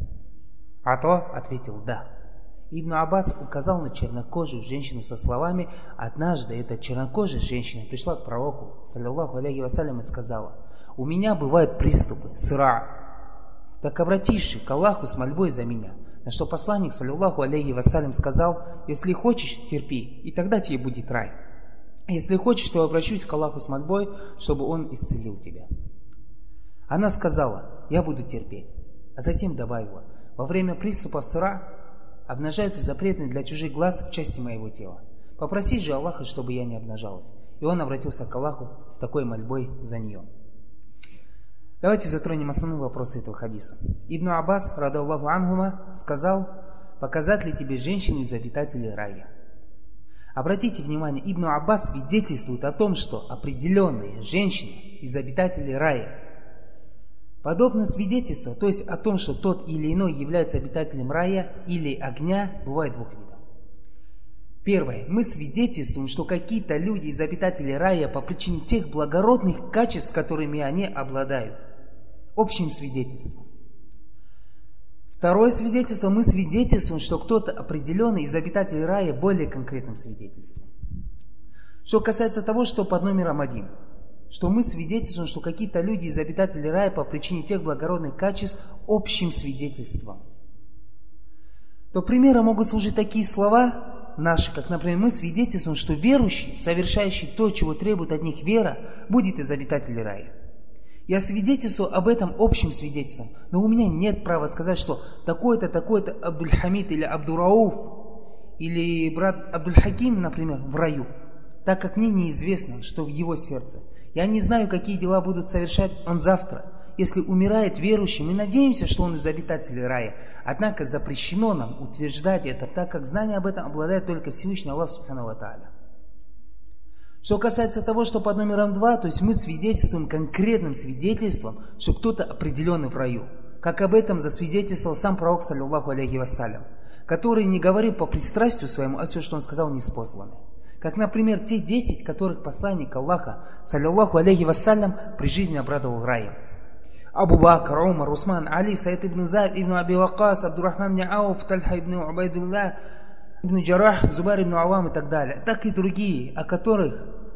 Ата ответил: да. Ибн Аббас указал на чернокожую женщину со словами: однажды эта чернокожая женщина пришла к пророку, саллиллаху алейхи вассалям, и сказала: у меня бывают приступы, сыра, так обратишься к Аллаху с мольбой за меня. На что посланник, саллиллаху алейхи вассалям, сказал: если хочешь, терпи, и тогда тебе будет рай. Если хочешь, то обращусь к Аллаху с мольбой, чтобы Он исцелил тебя. Она сказала: я буду терпеть. А затем добавила: во время приступа сыра обнажается запретный для чужих глаз части моего тела. Попроси же Аллаха, чтобы я не обнажалась. И он обратился к Аллаху с такой мольбой за нее. Давайте затронем основные вопросы этого хадиса. Ибн Аббас, ради Аллаху анхума, сказал: показать ли тебе женщину из обитателей рая? Обратите внимание, Ибн Аббас свидетельствует о том, что определенные женщины из обитателей рая, подобно свидетельству, то есть о том, что тот или иной является обитателем рая или огня, бывает двух видов. Первое. Мы свидетельствуем, что какие-то люди из обитателей рая по причине тех благородных качеств, которыми они обладают. Общим свидетельством. Второе свидетельство. Мы свидетельствуем, что кто-то определенный из обитателей рая более конкретным свидетельством. Что касается того, что под номером 1. Что мы свидетельствуем, что какие-то люди из обитателей рая по причине тех благородных качеств общим свидетельством. То примером могут служить такие слова наши, как, например, мы свидетельствуем, что верующий, совершающий то, чего требует от них вера, будет из обитателей рая. Я свидетельствую об этом общим свидетельством, но у меня нет права сказать, что такой-то, такой-то Абдуль-Хамид или Абдурауф или брат Абдуль-Хаким, например, в раю, так как мне неизвестно, что в его сердце. Я не знаю, какие дела будут совершать он завтра. Если умирает верующий, мы надеемся, что он из обитателей рая. Однако запрещено нам утверждать это, так как знание об этом обладает только Всевышний Аллах Субхану ва Тааля. Что касается того, что под номером 2, то есть мы свидетельствуем конкретным свидетельством, что кто-то определенный в раю. Как об этом засвидетельствовал сам пророк, саллиллаху алейхи вассалям, который не говорил по пристрастию своему, а все, что он сказал, ниспосланное. Как, например, те 10, которых посланник Аллаха, саллиллаху алейхи вассалям, при жизни обрадовал раем. Абу Бакр, Умар, Усман, Али, Саид ибн Зайд, ибн Аби Вакас, Абдуррахман ибн Ауф, Тальха ибн Убайдуллах, ибн Джарах, Зубайр ибн Авам и так далее. Так и другие, о которых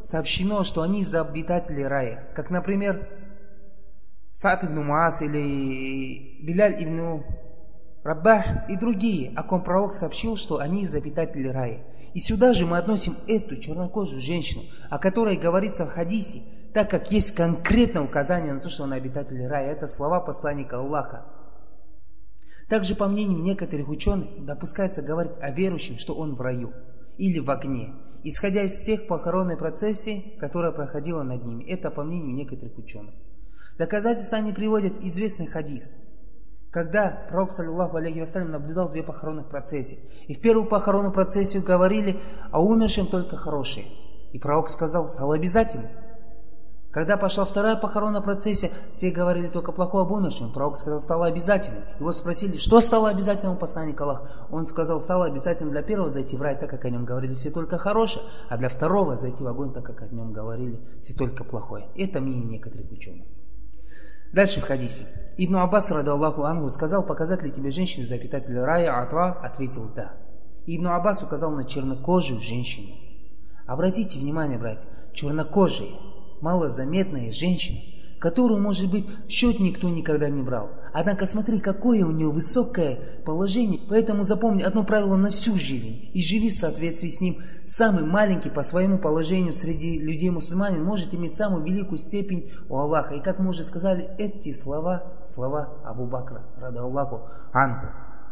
сообщено, что они за обитатели рая. Как, например, Саад ибн Муаз или Биляль ибн Раббах и другие, о ком пророк сообщил, что они из обитателей рая. И сюда же мы относим эту чернокожую женщину, о которой говорится в хадисе, так как есть конкретное указание на то, что она обитатель рая. Это слова посланника Аллаха. Также, по мнению некоторых ученых, допускается говорить о верующем, что он в раю или в огне, исходя из тех похоронной процессий, которая проходила над ними. Это по мнению некоторых ученых. Доказательства они приводят известный хадис, когда пророк, саллиллаху алейхи вассалям, наблюдал две похоронных процессии. И в первую похоронную процессию говорили о умершем только хорошие. И пророк сказал, стало обязательным. Когда пошла вторая похоронная процессия, все говорили только плохое об умершем. Пророк сказал, стало обязательным. Его спросили, что стало обязательным у посланника Аллаха? Он сказал, стало обязательным для первого зайти в рай, так как о нем говорили все только хорошее, а для второго зайти в огонь, так как о нем говорили все только плохое. Это мнение некоторых ученых. Дальше в хадисе. Ибн Аббас, радаллаху анху, сказал, показать ли тебе женщину за обитателя рая? Атва ответил, да. Ибн Аббас указал на чернокожую женщину. Обратите внимание, братья, чернокожие, малозаметная женщина, которую, может быть, в счет никто никогда не брал. Однако смотри, какое у нее высокое положение. Поэтому запомни одно правило на всю жизнь и живи в соответствии с ним. Самый маленький по своему положению среди людей мусульманин может иметь самую великую степень у Аллаха. И как мы уже сказали, эти слова Абу Бакра, радаллаху анху.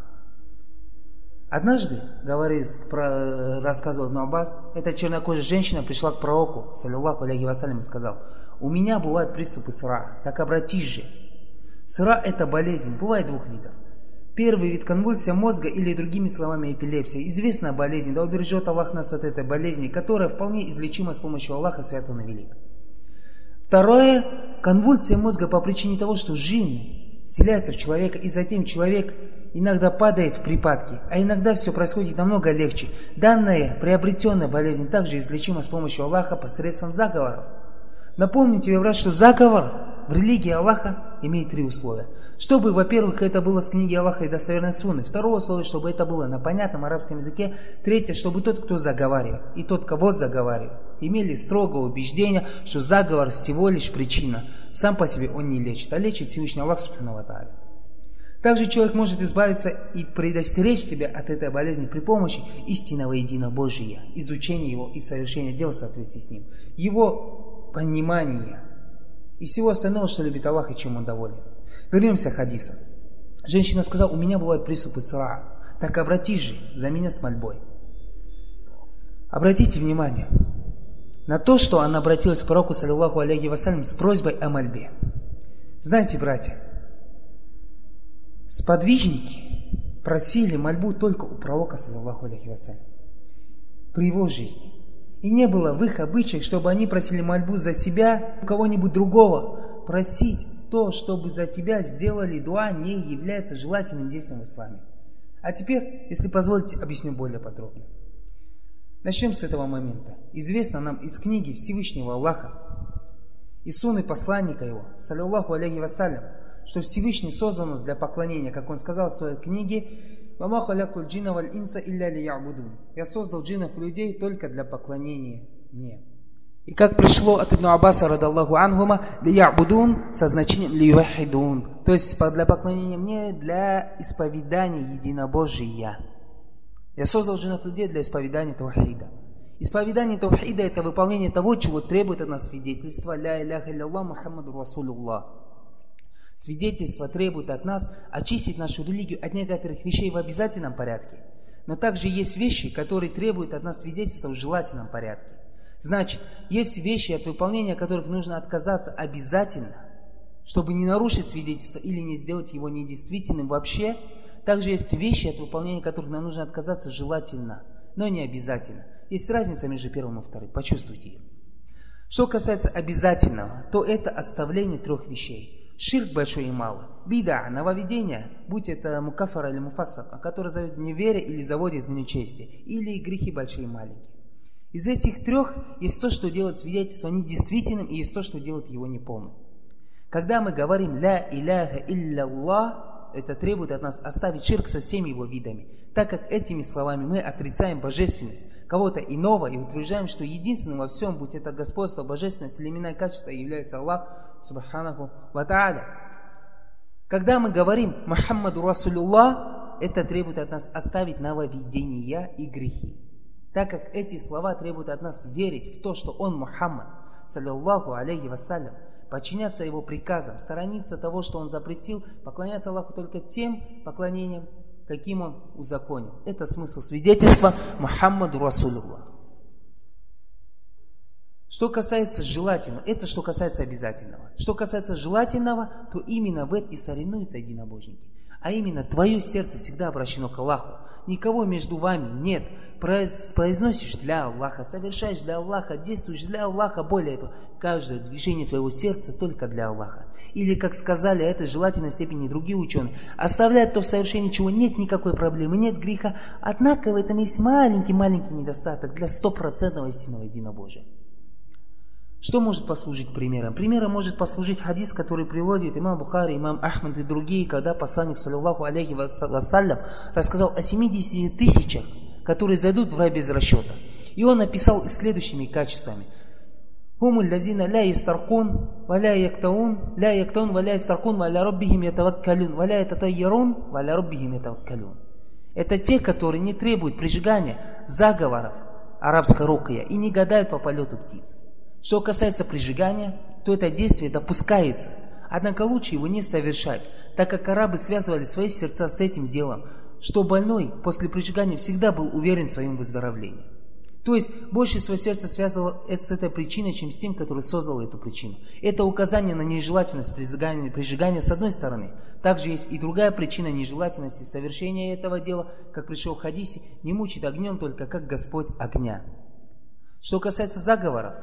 Однажды, рассказывал Ибн Аббас, эта чернокожая женщина пришла к пророку, саллиллаху алейхи вассалям, и сказала, у меня бывают приступы сыра, так обратись же. Сыра – это болезнь, бывает двух видов. Первый вид – конвульсия мозга или, другими словами, эпилепсия. Известная болезнь, да убережет Аллах нас от этой болезни, которая вполне излечима с помощью Аллаха Святого и Великого. Второе – конвульсия мозга по причине того, что джинн вселяется в человека, и затем человек иногда падает в припадки, а иногда все происходит намного легче. Данная приобретенная болезнь также излечима с помощью Аллаха посредством заговоров. Напомню тебе, брат, что заговор в религии Аллаха имеет три условия. Чтобы, во-первых, это было с книги Аллаха и достоверной сунны. Второе условие, чтобы это было на понятном арабском языке. Третье, чтобы тот, кто заговаривает, и тот, кого заговаривает, имели строгое убеждение, что заговор всего лишь причина. Сам по себе он не лечит, а лечит Всевышний Аллах Субхану ва Тааля. Также человек может избавиться и предостеречь себя от этой болезни при помощи истинного единобожия, изучения его и совершения дел в соответствии с ним, его понимания и всего остального, что любит Аллах и чем он доволен. Вернемся к хадису. Женщина сказала, у меня бывают приступы сыра, так обратись же за меня с мольбой. Обратите внимание на то, что она обратилась к пророку, саллиллаху алейхи вассалям, с просьбой о мольбе. Знаете, братья, сподвижники просили мольбу только у пророка, саллиллаху алейхи вассалям, при его жизни. И не было в их обычаях, чтобы они просили мольбу за себя, у кого-нибудь другого. Просить то, чтобы за тебя сделали дуа, не является желательным действием в исламе. А теперь, если позволите, объясню более подробно. Начнем с этого момента. Известно нам из книги Всевышнего Аллаха и сунны посланника его, саллиллаху алейхи вассалям, что Всевышний создан нас для поклонения, как он сказал в своей книге, «Я создал джиннов и людей только для поклонения мне». И как пришло от Ибн Аббаса, радаллаху анхума, «Лиябудун» со значением «лиюахидун», то есть для поклонения мне, для исповедания единобожия. Я создал джиннов и людей для исповедания таухида. Исповедание таухида – это выполнение того, чего требует от нас свидетельство «Ля иляха илляллах Мухаммаду Расулуллах». Свидетельство требует от нас очистить нашу религию от некоторых вещей в обязательном порядке. Но также есть вещи, которые требуют от нас свидетельства в желательном порядке. Значит, есть вещи, от выполнения которых нужно отказаться обязательно, чтобы не нарушить свидетельство или не сделать его недействительным вообще. Также есть вещи, от выполнения которых нам нужно отказаться желательно, но не обязательно. Есть разница между первым и вторым. Почувствуйте ее. Что касается обязательного, то это оставление трех вещей. Ширк большой и малый, бида, нововведение, будь это мукафара или муфассака, который зовет в неверие или заводит в нечестие, или грехи большие и маленькие. Из этих трех есть то, что делает свидетельство недействительным, и есть то, что делает его неполным. Когда мы говорим «Ля иляха илляллах», это требует от нас оставить ширк со всеми его видами, так как этими словами мы отрицаем божественность кого-то иного и утверждаем, что единственным во всем, будь это господство, божественность или иное качество, является Аллах, субханаху ва тааля. Когда мы говорим «Мухаммаду Расулуллах», это требует от нас оставить нововведения и грехи, так как эти слова требуют от нас верить в то, что он Мухаммад, саллаллаху алейхи вассалям, подчиняться его приказам, сторониться того, что он запретил, поклоняться Аллаху только тем поклонением, каким он узаконил. Это смысл свидетельства Мухаммаду Расулуллах. Что касается желательного, это что касается обязательного. Что касается желательного, то именно в этом и соревнуются единобожники. А именно, твое сердце всегда обращено к Аллаху. Никого между вами нет. Произносишь для Аллаха, совершаешь для Аллаха, действуешь для Аллаха. Более того, каждое движение твоего сердца только для Аллаха. Или, как сказали, это в желательной степени другие ученые, оставляют то в совершении чего нет никакой проблемы, нет греха. Однако в этом есть маленький-маленький недостаток для 100% истинного единобожия. Что может послужить примером? Примером может послужить хадис, который приводит имам Бухари, имам Ахмад и другие, когда посланник, саллаллаху алейхи вассалям, рассказал о 70 тысячах, которые зайдут в рай без расчета. И он описал их следующими качествами. «Хумуль лазина ля ястаркун, валя яктаун, валя ястаркун, валя роббихим ятаваккалюн, валя ятатайярун, валя роббихим ятаваккалюн». Это те, которые не требуют прижигания заговоров арабской рукия и не гадают по полету птиц. Что касается прижигания, то это действие допускается, однако лучше его не совершать, так как арабы связывали свои сердца с этим делом, что больной после прижигания всегда был уверен в своем выздоровлении. То есть больше свое сердце связывало с этой причиной, чем с тем, который создал эту причину. Это указание на нежелательность прижигания с одной стороны. Также есть и другая причина нежелательности совершения этого дела, как пришел в хадисе: не мучит огнем только как Господь огня. Что касается заговоров,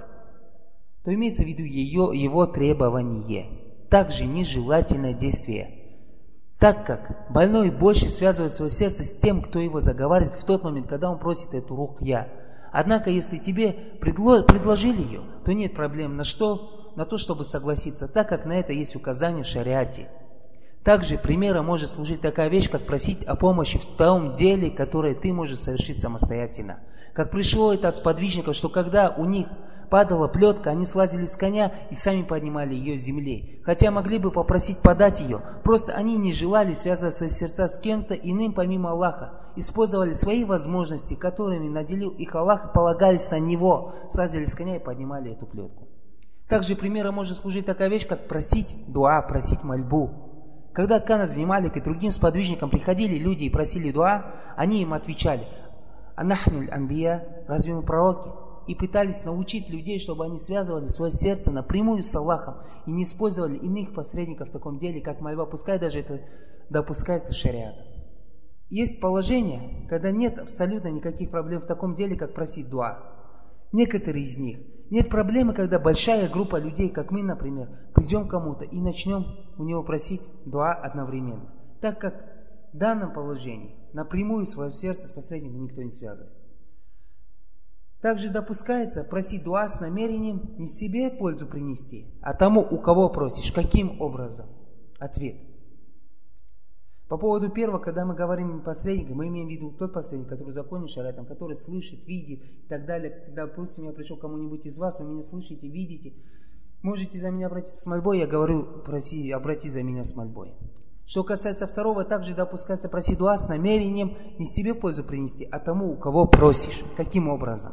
то имеется в виду его требование, также нежелательное действие, так как больной больше связывает свое сердце с тем, кто его заговаривает в тот момент, когда он просит эту рукья. Однако, если тебе предложили ее, то нет проблем на то, чтобы согласиться, так как на это есть указание в шариате. Также примером может служить такая вещь, как просить о помощи в том деле, которое ты можешь совершить самостоятельно. Как пришло это от сподвижников, что когда у них падала плетка, они слазили с коня и сами поднимали ее с земли. Хотя могли бы попросить подать ее, просто они не желали связывать свои сердца с кем-то иным помимо Аллаха. Использовали свои возможности, которыми наделил их Аллах, полагались на Него, слазили с коня и поднимали эту плетку. Также примером может служить такая вещь, как просить дуа, просить мольбу. Когда к Анас бин Малик и другим сподвижникам приходили люди и просили дуа, они им отвечали: «Анахнуль анбия», разве мы пророки? И пытались научить людей, чтобы они связывали свое сердце напрямую с Аллахом и не использовали иных посредников в таком деле, как мольба, пускай даже это допускается шариатом. Есть положение, когда нет абсолютно никаких проблем в таком деле, как просить дуа. Некоторые из них. Нет проблемы, когда большая группа людей, как мы, например, придем к кому-то и начнем у него просить дуа одновременно. Так как в данном положении напрямую свое сердце с посредником никто не связывает. Также допускается просить дуа с намерением не себе пользу принести, а тому, у кого просишь. Каким образом? Ответ. По поводу первого, когда мы говорим посредника, мы имеем в виду тот посредник, который законен шариатом, который слышит, видит и так далее. Когда, допустим, я пришел к кому-нибудь из вас, вы меня слышите, видите, можете за меня обратиться с мольбой, я говорю: обрати за меня с мольбой. Что касается второго, также допускается просить дуа с намерением не себе пользу принести, а тому, у кого просишь. Каким образом?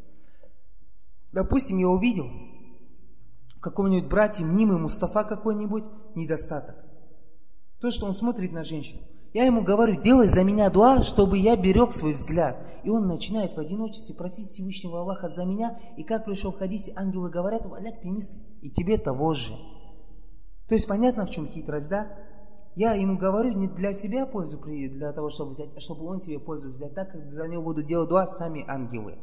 Допустим, я увидел в каком-нибудь брате мнимый Мустафа какой-нибудь недостаток. То, что он смотрит на женщину. Я ему говорю: делай за меня дуа, чтобы я берег свой взгляд. И он начинает в одиночестве просить Всевышнего Аллаха за меня. И как пришел в хадисе, ангелы говорят: «Валяк пимисли», и тебе того же. То есть понятно, в чем хитрость, да? Я ему говорю не для себя пользу, для того, чтобы взять, а чтобы он себе пользу взять, так как за него будут делать дуа сами ангелы.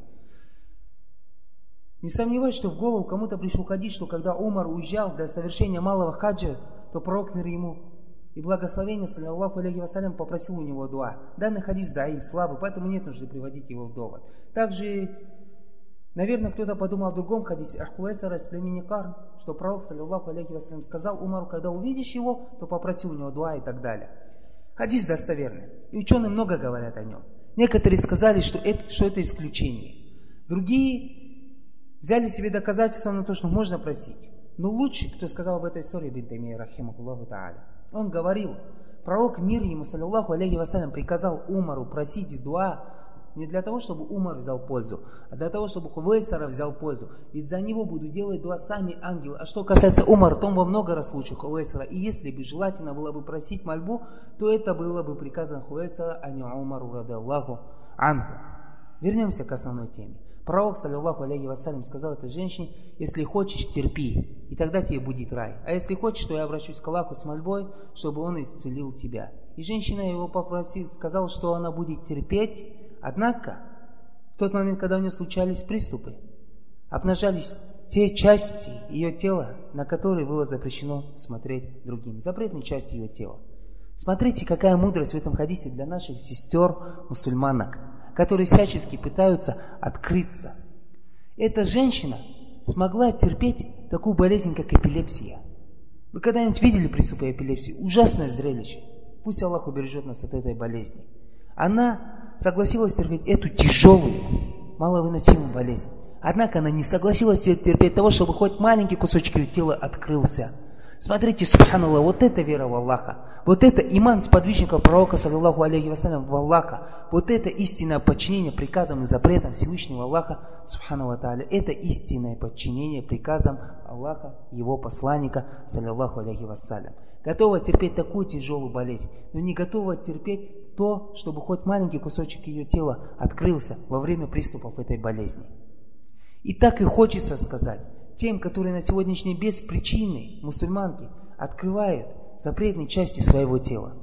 Не сомневаюсь, что в голову кому-то пришел хадис, что когда Умар уезжал для совершения малого хаджа, то пророк мир ему и благословение, саллаллаху алейхи вассалям, попросил у него дуа. Данный хадис даиф, слабый, поэтому нет нужды приводить его в довод. Также Наверное, кто-то подумал в другом хадисе о Хуэйсара из племени Карн, что пророк, саллиллаху алейхи вассалям, сказал Умару, когда увидишь его, то попроси у него дуа и так далее. Хадис достоверный, и ученые много говорят о нем. Некоторые сказали, что это исключение. Другие взяли себе доказательства на то, что можно просить. Но лучше, кто сказал об этой истории, Ибн Таймия, рахимахуллаху тааля. Он говорил, пророк, мир ему, саллиллаху алейхи вассалям, приказал Умару просить дуа не для того, чтобы Умар взял пользу, а для того, чтобы Хуэйсара взял пользу. Ведь за него будут делать дуа сами ангелы. А что касается Умара, то он во много раз лучше Хуэйсара. И если бы желательно было бы просить мольбу, то это было бы приказано Хуэйсара, а не Умару, радаллаху анху. Вернемся к основной теме. Пророк, саллиллаху алейхи вассалям, сказал этой женщине: если хочешь, терпи, и тогда тебе будет рай. А если хочешь, то я обращусь к Аллаху с мольбой, чтобы он исцелил тебя. И женщина его попросила, сказала, что она будет терпеть. Однако, в тот момент, когда у нее случались приступы, обнажались те части ее тела, на которые было запрещено смотреть другим. Запретные части ее тела. Смотрите, какая мудрость в этом хадисе для наших сестер мусульманок, которые всячески пытаются открыться. Эта женщина смогла терпеть такую болезнь, как эпилепсия. Вы когда-нибудь видели приступы эпилепсии? Ужасное зрелище. Пусть Аллах убережет нас от этой болезни. Она согласилась терпеть эту тяжелую, маловыносимую болезнь. Однако она не согласилась терпеть того, чтобы хоть маленький кусочек ее тела открылся. Смотрите, субханаллах, вот это вера в Аллаха. Вот это иман сподвижников пророка, саллиллаху алейхи вассалям, в Аллаха. Вот это истинное подчинение приказам и запретам Всевышнего Аллаха, субханаллаху тааля. Это истинное подчинение приказам Аллаха, его посланника, саллиллаху алейхи вассалям. Готова терпеть такую тяжелую болезнь, но не готова терпеть то, чтобы хоть маленький кусочек ее тела открылся во время приступов этой болезни. И так и хочется сказать тем, которые на сегодняшний день без причины, мусульманки, открывают запретные части своего тела.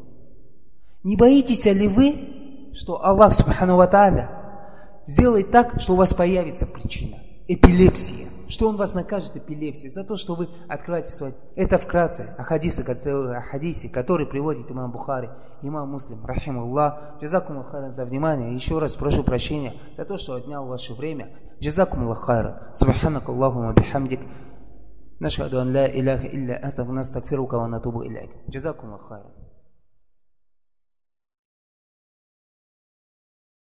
Не боитесь ли вы, что Аллах, субхану ва тааля, сделает так, что у вас появится причина? Эпилепсия. Что Он вас накажет эпилепсией? За то, что вы открываете свой... Это вкратце о хадисе, который приводит имам Бухари, имам Муслим, рахимуллах. Джазакумуллах хайран за внимание. Еще раз прошу прощения за то, что отнял ваше время. Джазакумуллах хайран. Субханакаллахума бихамдик. Нашхаду ан ла иляха илля анта настагфирука ва натубу иляйк. Джазакумуллах хайран.